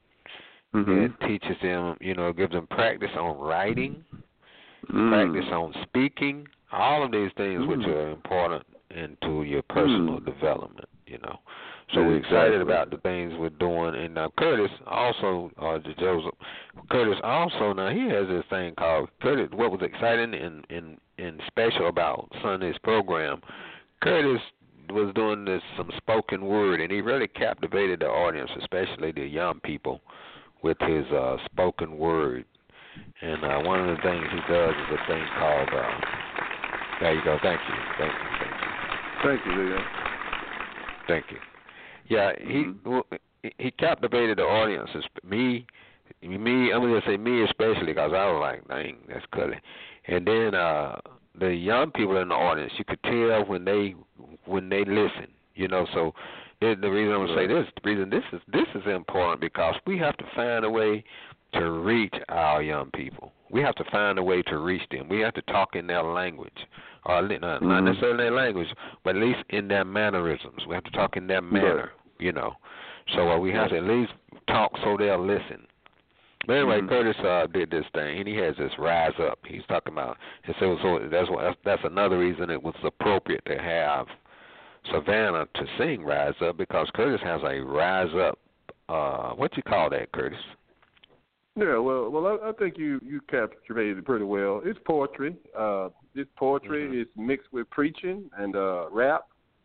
[SPEAKER 5] It teaches them, gives them practice on writing, practice on speaking, all of these things which are important into your personal development, So we're excited about the things we're doing. And Curtis also, Joseph, now he has this thing called, Curtis, what was exciting and special about Sunday's program, Curtis was doing some spoken word, and he really captivated the audience, especially the young people, with his spoken word. And one of the things he does is a thing called, there you go, thank you.
[SPEAKER 7] Thank you, Leo.
[SPEAKER 5] Thank you. Yeah, he captivated the audience. Me, I'm going to say me especially, because I was like, dang, that's cutting. And then the young people in the audience, you could tell when they listen, So the reason I'm going to say this, the reason this is important, because we have to find a way to reach our young people. We have to find a way to reach them. We have to talk in their language, or not necessarily in their language, but at least in their mannerisms. We have to talk in their manner, So we have to at least talk so they'll listen. But anyway, Curtis did this thing, and he has this Rise Up. He's talking about, and so that's another reason it was appropriate to have Savannah to sing Rise Up, because Curtis has a Rise Up. What you call that, Curtis?
[SPEAKER 7] Yeah, well, I think you captured it pretty well. It's poetry. It's poetry. It's mixed with preaching and rap.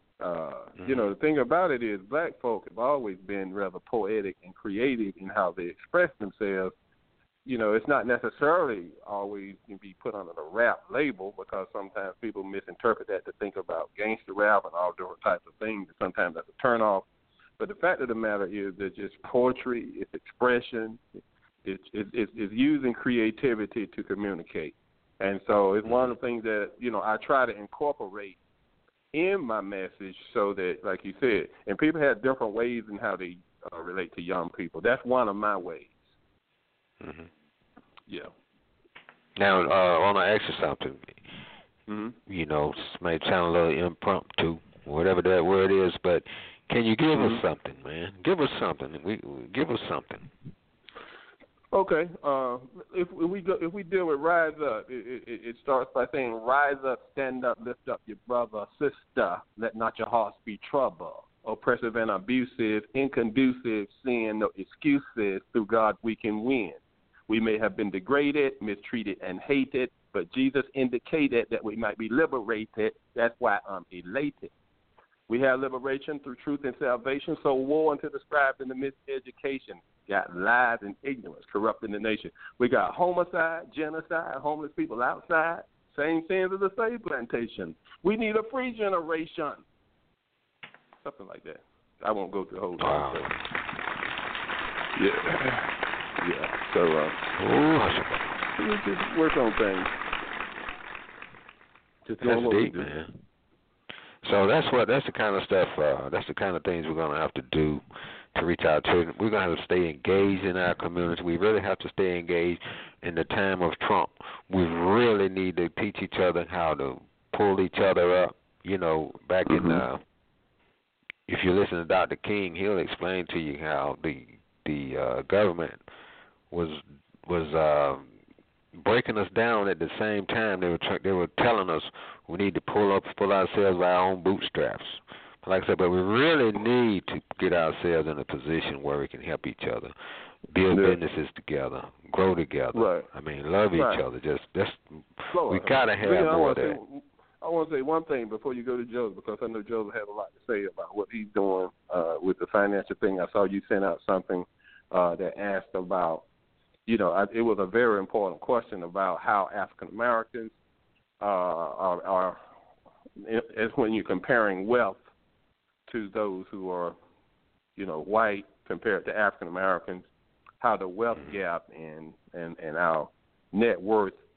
[SPEAKER 7] The thing about it is, black folk have always been rather poetic and creative in how they express themselves. It's not necessarily always can be put under the rap label, because sometimes people misinterpret that to think about gangster rap and all different types of things. Sometimes that's a turnoff. But the fact of the matter is that just poetry, it's expression. It's using creativity to communicate. And so it's one of the things that, I try to incorporate in my message, so that, like you said, and people have different ways in how they relate to young people. That's one of my ways. Yeah. Now,
[SPEAKER 5] I want to ask you something. May sound a little impromptu, whatever that word is, but can you give us something, man? Give us something. Give us something.
[SPEAKER 7] Okay. If we deal with Rise Up, it starts by saying, rise up, stand up, lift up your brother, sister. Let not your hearts be troubled. Oppressive and abusive, inconducive, sin, no excuses. Through God we can win. We may have been degraded, mistreated, and hated, but Jesus indicated that we might be liberated. That's why I'm elated. We have liberation through truth and salvation, so woe unto the scribes and the miseducation. Got lies and ignorance corrupting the nation. We got homicide, genocide, homeless people outside, same sins as the slave plantation. We need a free generation. Something like that. I won't go through the whole thing. Yeah. So we just work on things. Just doing what we do.
[SPEAKER 5] Man. So that's the kind of stuff. That's the kind of things we're gonna have to do to reach our children. We're gonna have to stay engaged in our community. We really have to stay engaged. In the time of Trump, we really need to teach each other how to pull each other up. Back in if you listen to Dr. King, he'll explain to you how the government was breaking us down at the same time. They were telling us we need to pull ourselves by our own bootstraps. Like I said, but we really need to get ourselves in a position where we can help each other, build businesses together, grow together.
[SPEAKER 7] Right.
[SPEAKER 5] I mean, love each other. We gotta have more of that.
[SPEAKER 7] I want to say one thing before you go to Joseph, because I know Joseph has a lot to say about what he's doing with the financial thing. I saw you sent out something that asked about, it was a very important question about how African Americans are, as when you're comparing wealth to those who are, white compared to African Americans, how the wealth gap and our net worth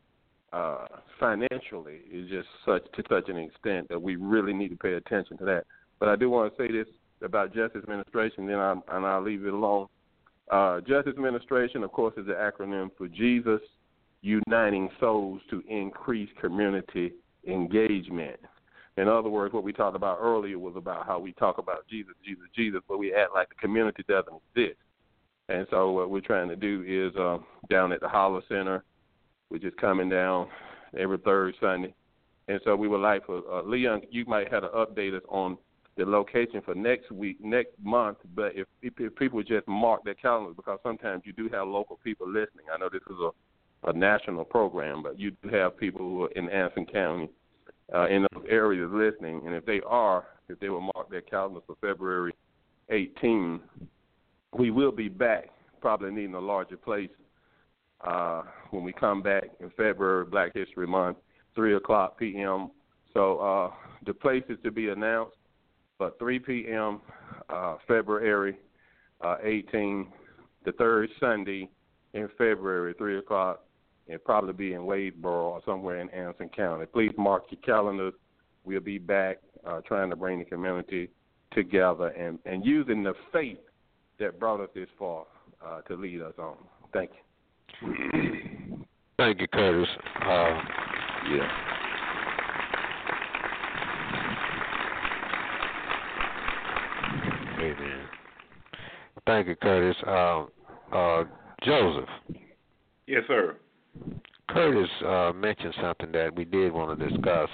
[SPEAKER 7] financially is just to such an extent that we really need to pay attention to that. But I do want to say this about Justice Administration, then I'll leave it alone. Justice Administration, of course, is the acronym for Jesus Uniting Souls to Increase Community Engagement. In other words, what we talked about earlier was about how we talk about Jesus, Jesus, Jesus, but we act like the community doesn't exist. And so what we're trying to do is down at the Holler Center, which is coming down every third Sunday. And so we would like for Leon, you might have to update us on the location for next month, but if people just mark their calendars, because sometimes you do have local people listening. I know this is a national program, but you do have people who are in Anson County in those areas listening, and if they will mark their calendars for February 18, we will be back, probably needing a larger place when we come back in February, Black History Month, 3 o'clock p.m. So the place is to be announced, but 3 p.m. February 18, the third Sunday in February, 3 o'clock. It'll probably be in Wadeboro or somewhere in Anson County. Please mark your calendars. We'll be back trying to bring the community together and using the faith that brought us this far to lead us on. Thank you.
[SPEAKER 5] Thank you, Curtis.
[SPEAKER 7] Yeah.
[SPEAKER 5] Amen. Thank you, Curtis. Joseph.
[SPEAKER 6] Yes, sir.
[SPEAKER 5] Curtis mentioned something that we did want to discuss.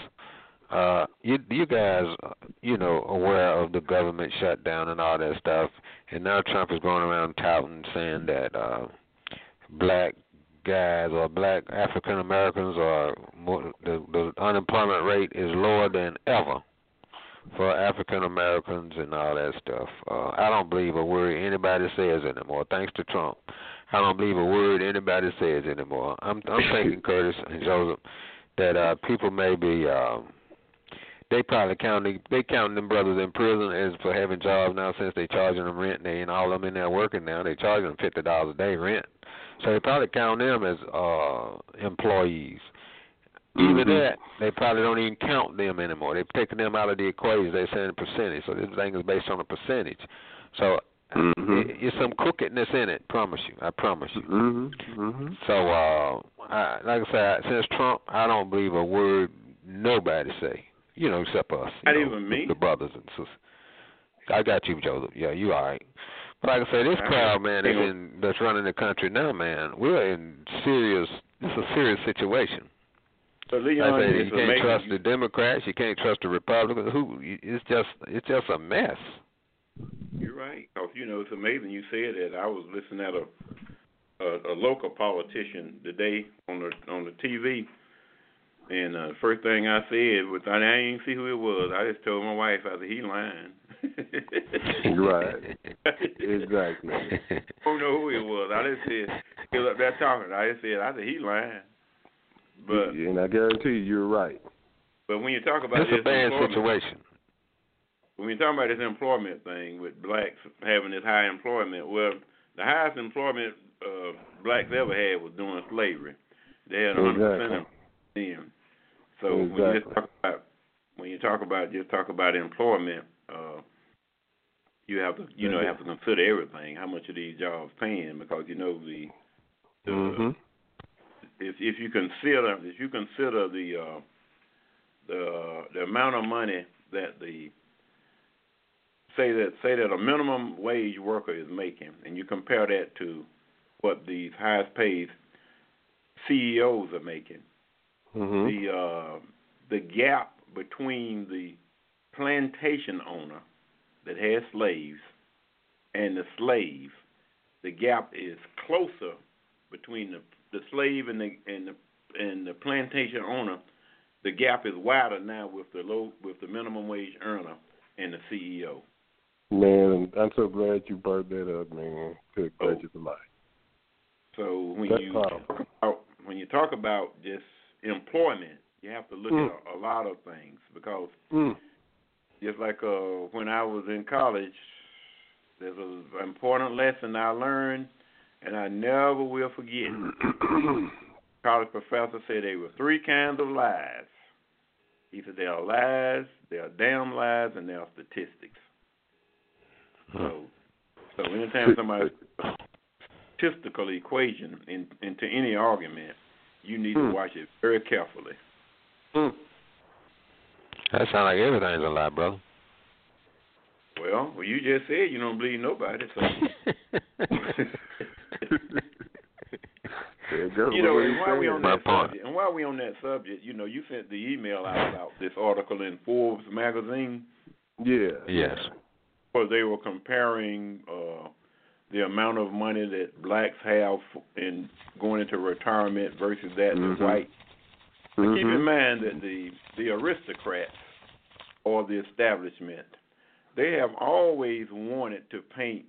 [SPEAKER 5] You guys, aware of the government shutdown and all that stuff, and now Trump is going around touting, saying that black guys or black African Americans are the unemployment rate is lower than ever for African Americans and all that stuff. I don't believe a word anybody says anymore, thanks to Trump. I don't believe a word anybody says anymore. I'm thinking, Curtis and Joseph, that people may be they probably counting them brothers in prison as for having jobs now, since they charging them rent. They ain't all of them in there working now. They charging them $50 a day rent, so they probably count them as employees. Even that, they probably don't even count them anymore. They're taking them out of the equation. They're saying percentage. So this thing is based on a percentage. So it's some crookedness in it. I promise you. So, like I said, since Trump, I don't believe a word nobody say. Except us.
[SPEAKER 6] Not even me.
[SPEAKER 5] The brothers and sisters. I got you, Joseph. Yeah, you all right. But like I say, this crowd, man, that's running the country now, man, we're in serious. It's a serious situation.
[SPEAKER 6] So Leon,
[SPEAKER 5] you can't trust the Democrats. You can't trust the Republicans. It's just a mess.
[SPEAKER 6] You're right. It's amazing you said that. I was listening at a local politician today on the TV, and the first thing I said was, I didn't see who it was. I just told my wife, I said, he lying.
[SPEAKER 7] Right. Exactly.
[SPEAKER 6] I don't know who it was. I just said, he was up there talking. I said, he lying. But
[SPEAKER 7] and I guarantee you're right.
[SPEAKER 6] But when you talk about
[SPEAKER 5] it's a bad situation.
[SPEAKER 6] When you're talking about this employment thing with blacks having this high employment, well, the highest employment blacks ever had was during slavery. They had 100% of them. So when you talk about employment, you have to have to consider everything. How much are these jobs paying? Because if you consider the amount of money that say that a minimum wage worker is making, and you compare that to what these highest paid CEOs are making, the gap between the plantation owner that has slaves and the slave, the gap is closer between the slave and the plantation owner. The gap is wider now with the minimum wage earner and the CEO.
[SPEAKER 7] Man, I'm so glad you brought that up, man. Good gracious alive.
[SPEAKER 6] So when you talk about just employment, you have to look at a lot of things, because just like when I was in college, there's an important lesson I learned, and I never will forget. college professor said there were 3 kinds of lies. He said there are lies, there are damn lies, and there are statistics. So anytime somebody statistical equation into any argument, you need to watch it very carefully.
[SPEAKER 5] That sounds like everything's a lie, brother.
[SPEAKER 6] Well, you just said you don't believe nobody, so. And while we on that subject, you sent the email out about this article in Forbes magazine.
[SPEAKER 7] Yeah.
[SPEAKER 5] Yes.
[SPEAKER 6] Where they were comparing the amount of money that blacks have in going into retirement versus that the whites. But keep in mind that the aristocrats or the establishment, they have always wanted to paint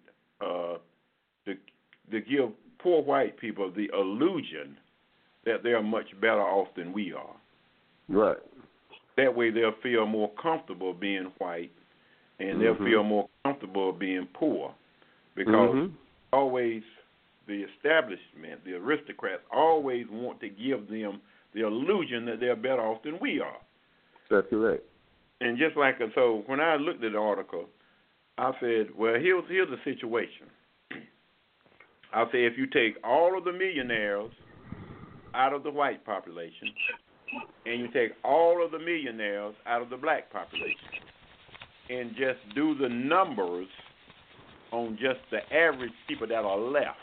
[SPEAKER 6] to give poor white people the illusion that they are much better off than we are.
[SPEAKER 7] Right.
[SPEAKER 6] That way they'll feel more comfortable being white, and they'll feel more comfortable being poor, because always the establishment, the aristocrats, always want to give them the illusion that they're better off than we are.
[SPEAKER 7] That's correct.
[SPEAKER 6] And just like so, when I looked at the article, I said, well, here's the situation. I said, if you take all of the millionaires out of the white population, and you take all of the millionaires out of the black population, and just do the numbers on just the average people that are left.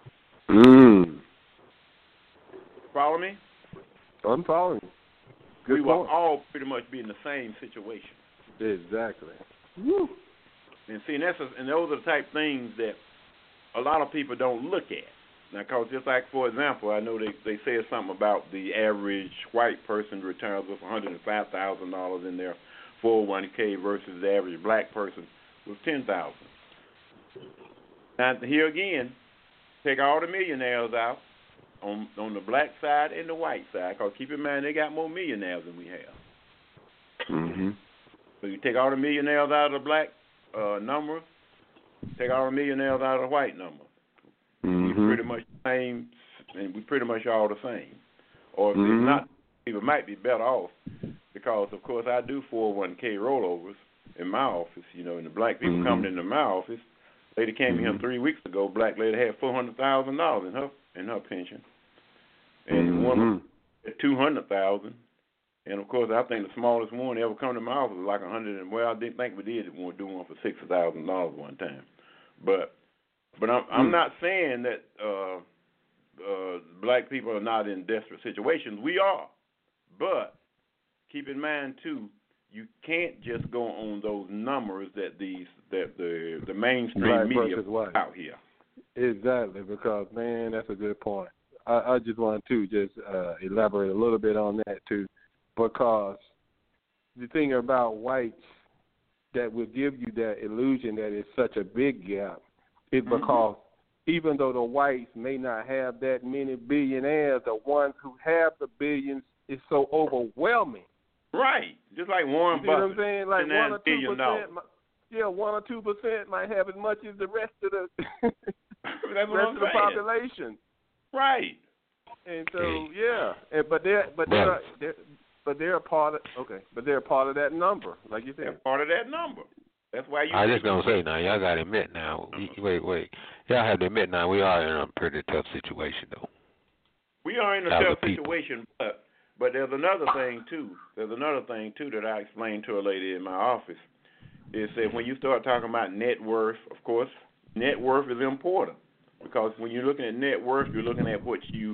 [SPEAKER 6] Follow me?
[SPEAKER 7] I'm following.
[SPEAKER 6] We will all pretty much be in the same situation.
[SPEAKER 7] Exactly.
[SPEAKER 6] Woo. And see, and those are the type of things that a lot of people don't look at. Now, because just like, for example, I know they said something about the average white person retires with $105,000 in their 401k versus the average black person with $10,000. Now, here again, take all the millionaires out on the black side and the white side, because keep in mind they got more millionaires than we have. So you take all the millionaires out of the black number, take all the millionaires out of the white number. We're pretty much the same, and we pretty much all the same. Or if it's not, people might be better off, because, of course, I do 401k rollovers in my office, and the black people coming into my office. Lady came in here 3 weeks ago. Black lady had $400,000 in her pension, and one at $200,000. And of course, I think the smallest one ever come to my office was like $100. Well, I didn't think we did do one for $60,000 one time, but I'm not saying that black people are not in desperate situations. We are, but keep in mind too, you can't just go on those numbers that the mainstream media out here.
[SPEAKER 7] Exactly, because, man, that's a good point. I just wanted to just elaborate a little bit on that too, because the thing about whites that will give you that illusion that it's such a big gap is because even though the whites may not have that many billionaires, the ones who have the billions is so overwhelming.
[SPEAKER 6] Right, just like Warren Buffett.
[SPEAKER 7] You know what I'm saying? Like 1 or 2%. Yeah, 1 or 2% might have as much as the rest of the the population.
[SPEAKER 6] Right.
[SPEAKER 7] And so but they're a part of they're a part of that number, like you said.
[SPEAKER 6] They're part of that number. That's why you.
[SPEAKER 5] I just gonna say now, y'all gotta admit now. Wait, y'all have to admit now. We are in a pretty tough situation though.
[SPEAKER 6] We are in a tough situation, but there's another thing too. That I explained to a lady in my office. Is that when you start talking about net worth, of course, net worth is important, because when you're looking at net worth, you're looking at what you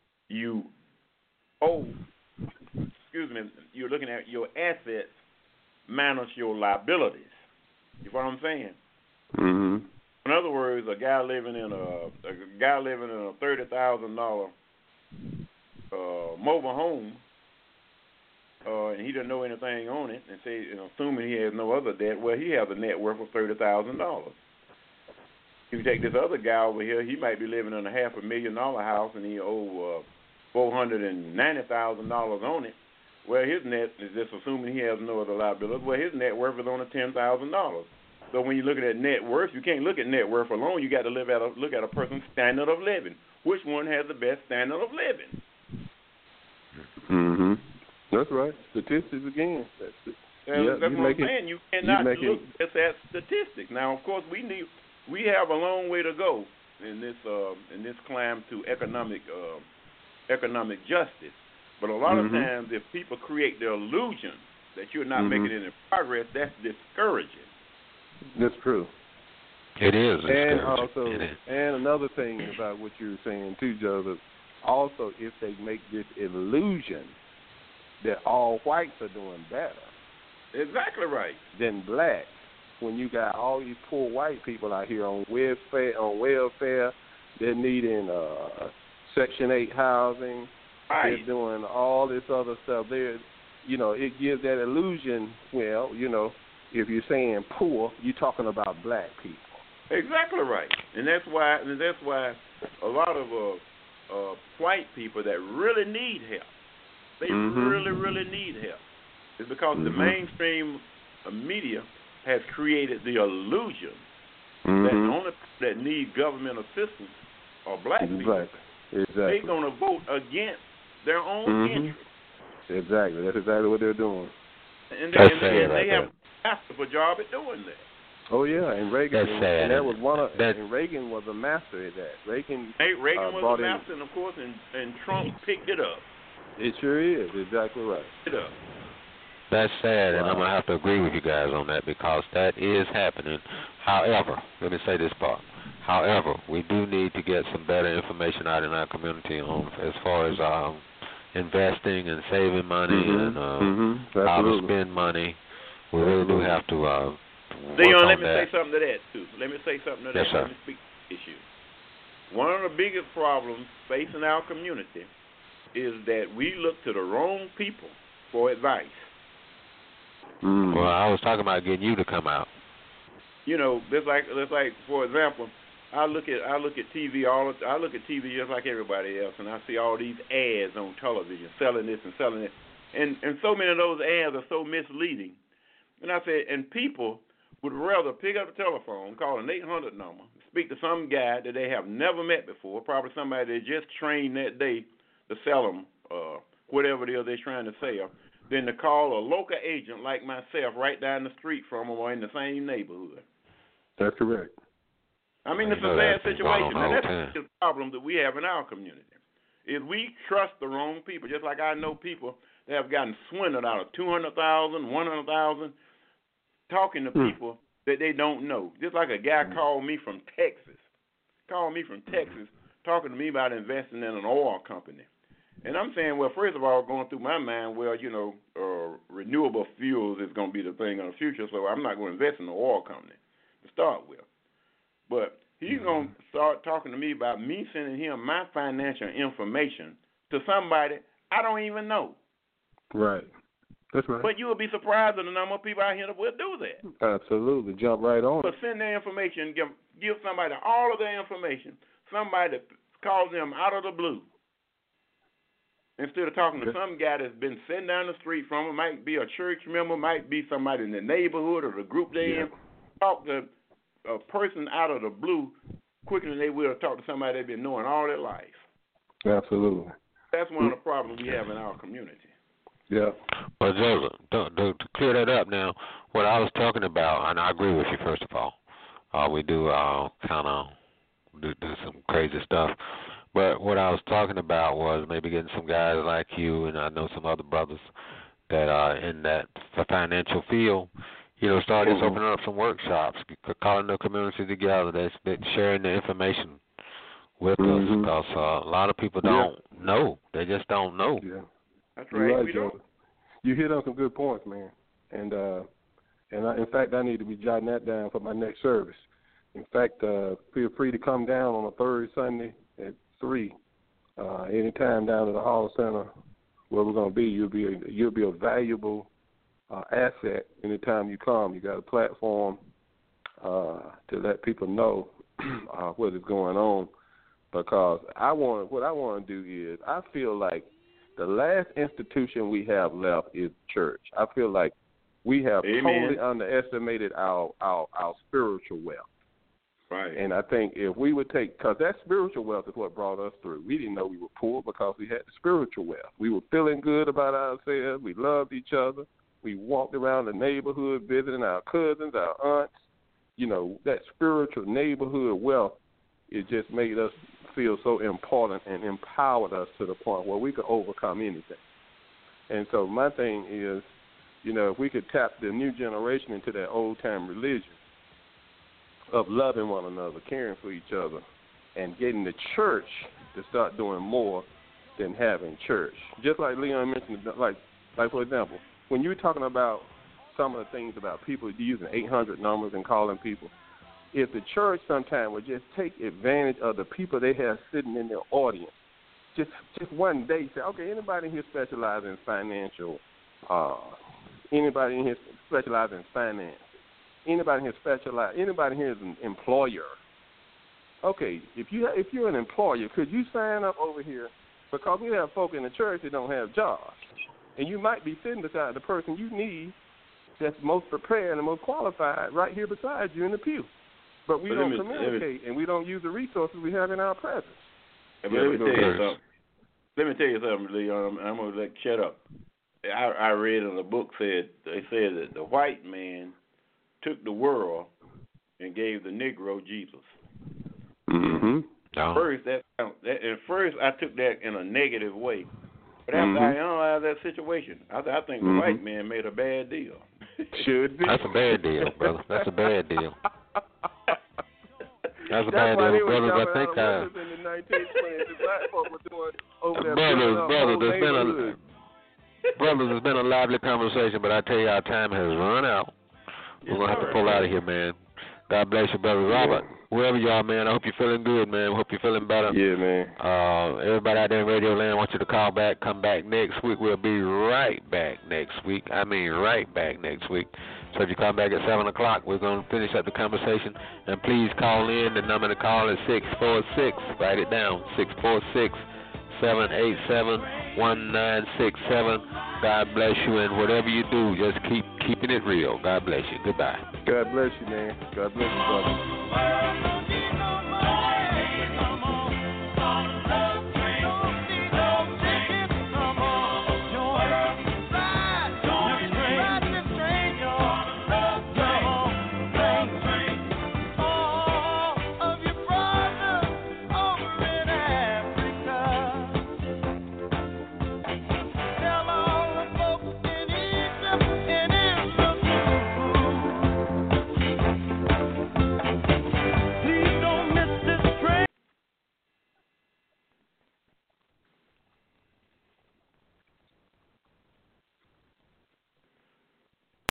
[SPEAKER 6] owe. You're looking at your assets minus your liabilities. You know what I'm saying? In other words, a guy living in a $30,000 mobile home, and he doesn't know anything on it, and say, assuming he has no other debt, well, he has a net worth of $30,000. If you take this other guy over here, he might be living in a $500,000 house, and he owe $490,000 on it. Well, his net is just assuming he has no other liabilities. Well, his net worth is only $10,000. So when you're looking at net worth, you can't look at net worth alone. You got to look at a person's standard of living. Which one has the best standard of living?
[SPEAKER 7] That's right. Statistics again. That's it.
[SPEAKER 6] That's what I'm saying. You cannot look just at statistics. Now, of course, we have a long way to go in this climb to economic justice. But a lot of times, if people create the illusion that you're not making any progress, that's discouraging.
[SPEAKER 7] That's true.
[SPEAKER 5] It is.
[SPEAKER 7] And also, and another thing about what you were saying too, Joseph. Also, if they make this illusion that all whites are doing better,
[SPEAKER 6] exactly right,
[SPEAKER 7] than blacks, when you got all these poor white people out here on welfare, they're needing Section 8 housing, they're doing all this other stuff. It gives that illusion. Well, if you're saying poor, you're talking about black people.
[SPEAKER 6] Exactly right, and that's why a lot of white people that really need help, they really need help. It's because the mainstream media has created the illusion that the only people that need government assistance are black people.
[SPEAKER 7] Exactly.
[SPEAKER 6] They're going to vote against their own interests.
[SPEAKER 7] Exactly. That's exactly what they're doing.
[SPEAKER 6] And they have a masterful job at doing that.
[SPEAKER 7] Oh yeah, and Reagan.
[SPEAKER 5] And
[SPEAKER 7] that was and Reagan was a master at that. Reagan
[SPEAKER 6] was a master, and of course, and Trump picked it up.
[SPEAKER 7] It sure is. Exactly right.
[SPEAKER 6] Picked it up.
[SPEAKER 5] That's sad, and I'm going to have to agree with you guys on that because that is happening. However, let me say this part. However, we do need to get some better information out in our community on as far as investing and saving money and how to spend money. We really do have to
[SPEAKER 6] Leon, let me say something to that, too. Let me say something to that.
[SPEAKER 5] Yes, sir.
[SPEAKER 6] Let me speak to the issue. One of the biggest problems facing our community is that we look to the wrong people for advice.
[SPEAKER 5] Well, I was talking about getting you to come out.
[SPEAKER 6] It's like for example, I look at TV I look at TV just like everybody else, and I see all these ads on television selling this and selling it, and so many of those ads are so misleading. And I said, and people would rather pick up the telephone, call an 800 number, speak to some guy that they have never met before, probably somebody they just trained that day to sell them whatever it is they're trying to sell, than to call a local agent like myself right down the street from them or in the same neighborhood.
[SPEAKER 7] That's correct.
[SPEAKER 6] I mean, it's a bad situation, and that's the problem that we have in our community, is we trust the wrong people. Just like I know people that have gotten swindled out of $200,000, $100,000, talking to people that they don't know. Just like a guy called me from Texas, talking to me about investing in an oil company. And I'm saying, well, first of all, going through my mind, well, renewable fuels is going to be the thing in the future, so I'm not going to invest in an oil company to start with. But he's going to start talking to me about me sending him my financial information to somebody I don't even know.
[SPEAKER 7] Right. That's right.
[SPEAKER 6] But you will be surprised at the number of people out here that will do that.
[SPEAKER 7] Absolutely. Jump right on.
[SPEAKER 6] But send their information, give somebody all of their information, somebody that calls them out of the blue. Instead of talking to some guy that's been sitting down the street from them, might be a church member, might be somebody in the neighborhood or the group they're in, talk to a person out of the blue quicker than they will talk to somebody they've been knowing all their life.
[SPEAKER 7] Absolutely.
[SPEAKER 6] That's one of the problems we have in our community.
[SPEAKER 7] Yeah.
[SPEAKER 5] Well, Joseph, to clear that up now, what I was talking about, and I agree with you, first of all, we do kind of do some crazy stuff. But what I was talking about was maybe getting some guys like you, and I know some other brothers that are in that financial field, start just opening up some workshops, calling the community together, that's sharing the information with us, because a lot of people don't know. They just don't know.
[SPEAKER 7] Yeah.
[SPEAKER 6] That's right.
[SPEAKER 7] You're right, Joe. You hit on some good points, man. And in fact, I need to be jotting that down for my next service. In fact, feel free to come down on a third Sunday at 3, anytime down to the Hall Center where we're going to be. You'll be a valuable asset anytime you come. You got a platform to let people know what is going on, because what I want to do is, I feel like the last institution we have left is church. I feel like we have totally underestimated our spiritual wealth.
[SPEAKER 6] Right.
[SPEAKER 7] And I think if we would take, because that spiritual wealth is what brought us through. We didn't know we were poor because we had the spiritual wealth. We were feeling good about ourselves. We loved each other. We walked around the neighborhood visiting our cousins, our aunts. You know, that spiritual neighborhood wealth, it just made us feel so important and empowered us to the point where we could overcome anything. And so my thing is, you know, if we could tap the new generation into that old-time religion of loving one another, caring for each other, and getting the church to start doing more than having church. Just like Leon mentioned, like for example, when you were talking about some of the things about people using 800 numbers and calling people, if the church sometime would just take advantage of the people they have sitting in their audience, just one day say, okay, anybody here specialize in financial, anybody in here specialize in finance, anybody here is an employer. Okay, if you're an employer, could you sign up over here? Because we have folk in the church that don't have jobs. And you might be sitting beside the person you need that's most prepared and most qualified right here beside you in the pew. But we don't communicate and we don't use the resources we have in our presence.
[SPEAKER 6] Let me tell you something, Leon. I'm going to shut up. I read in the book, they said that the white man took the world and gave the Negro Jesus.
[SPEAKER 7] Mm-hmm.
[SPEAKER 6] At first, I took that in a negative way. But after I analyzed that situation, I think the white man made a bad deal.
[SPEAKER 7] Should be.
[SPEAKER 5] That's a bad deal, brother. That's a bad deal. That's a bad deal, brothers. I think
[SPEAKER 7] in the 1920s, the black folk were doing over there.
[SPEAKER 5] Brothers, it's been a lively conversation, but I tell you, our time has run out. We're going to have to pull out of here, man. God bless you, Brother Robert. Wherever you are, man, I hope you're feeling good, man. I hope you're feeling better.
[SPEAKER 7] Yeah, man.
[SPEAKER 5] Everybody out there in Radio Land, I want you to call back, come back next week. We'll be right back next week. I mean right back next week. So if you come back at 7 o'clock, we're going to finish up the conversation. And please call in. The number to call is 646. Write it down, 646-787-1967. God bless you, and whatever you do, just keep keeping it real. God bless you. Goodbye.
[SPEAKER 7] God bless you, man. God bless you, brother.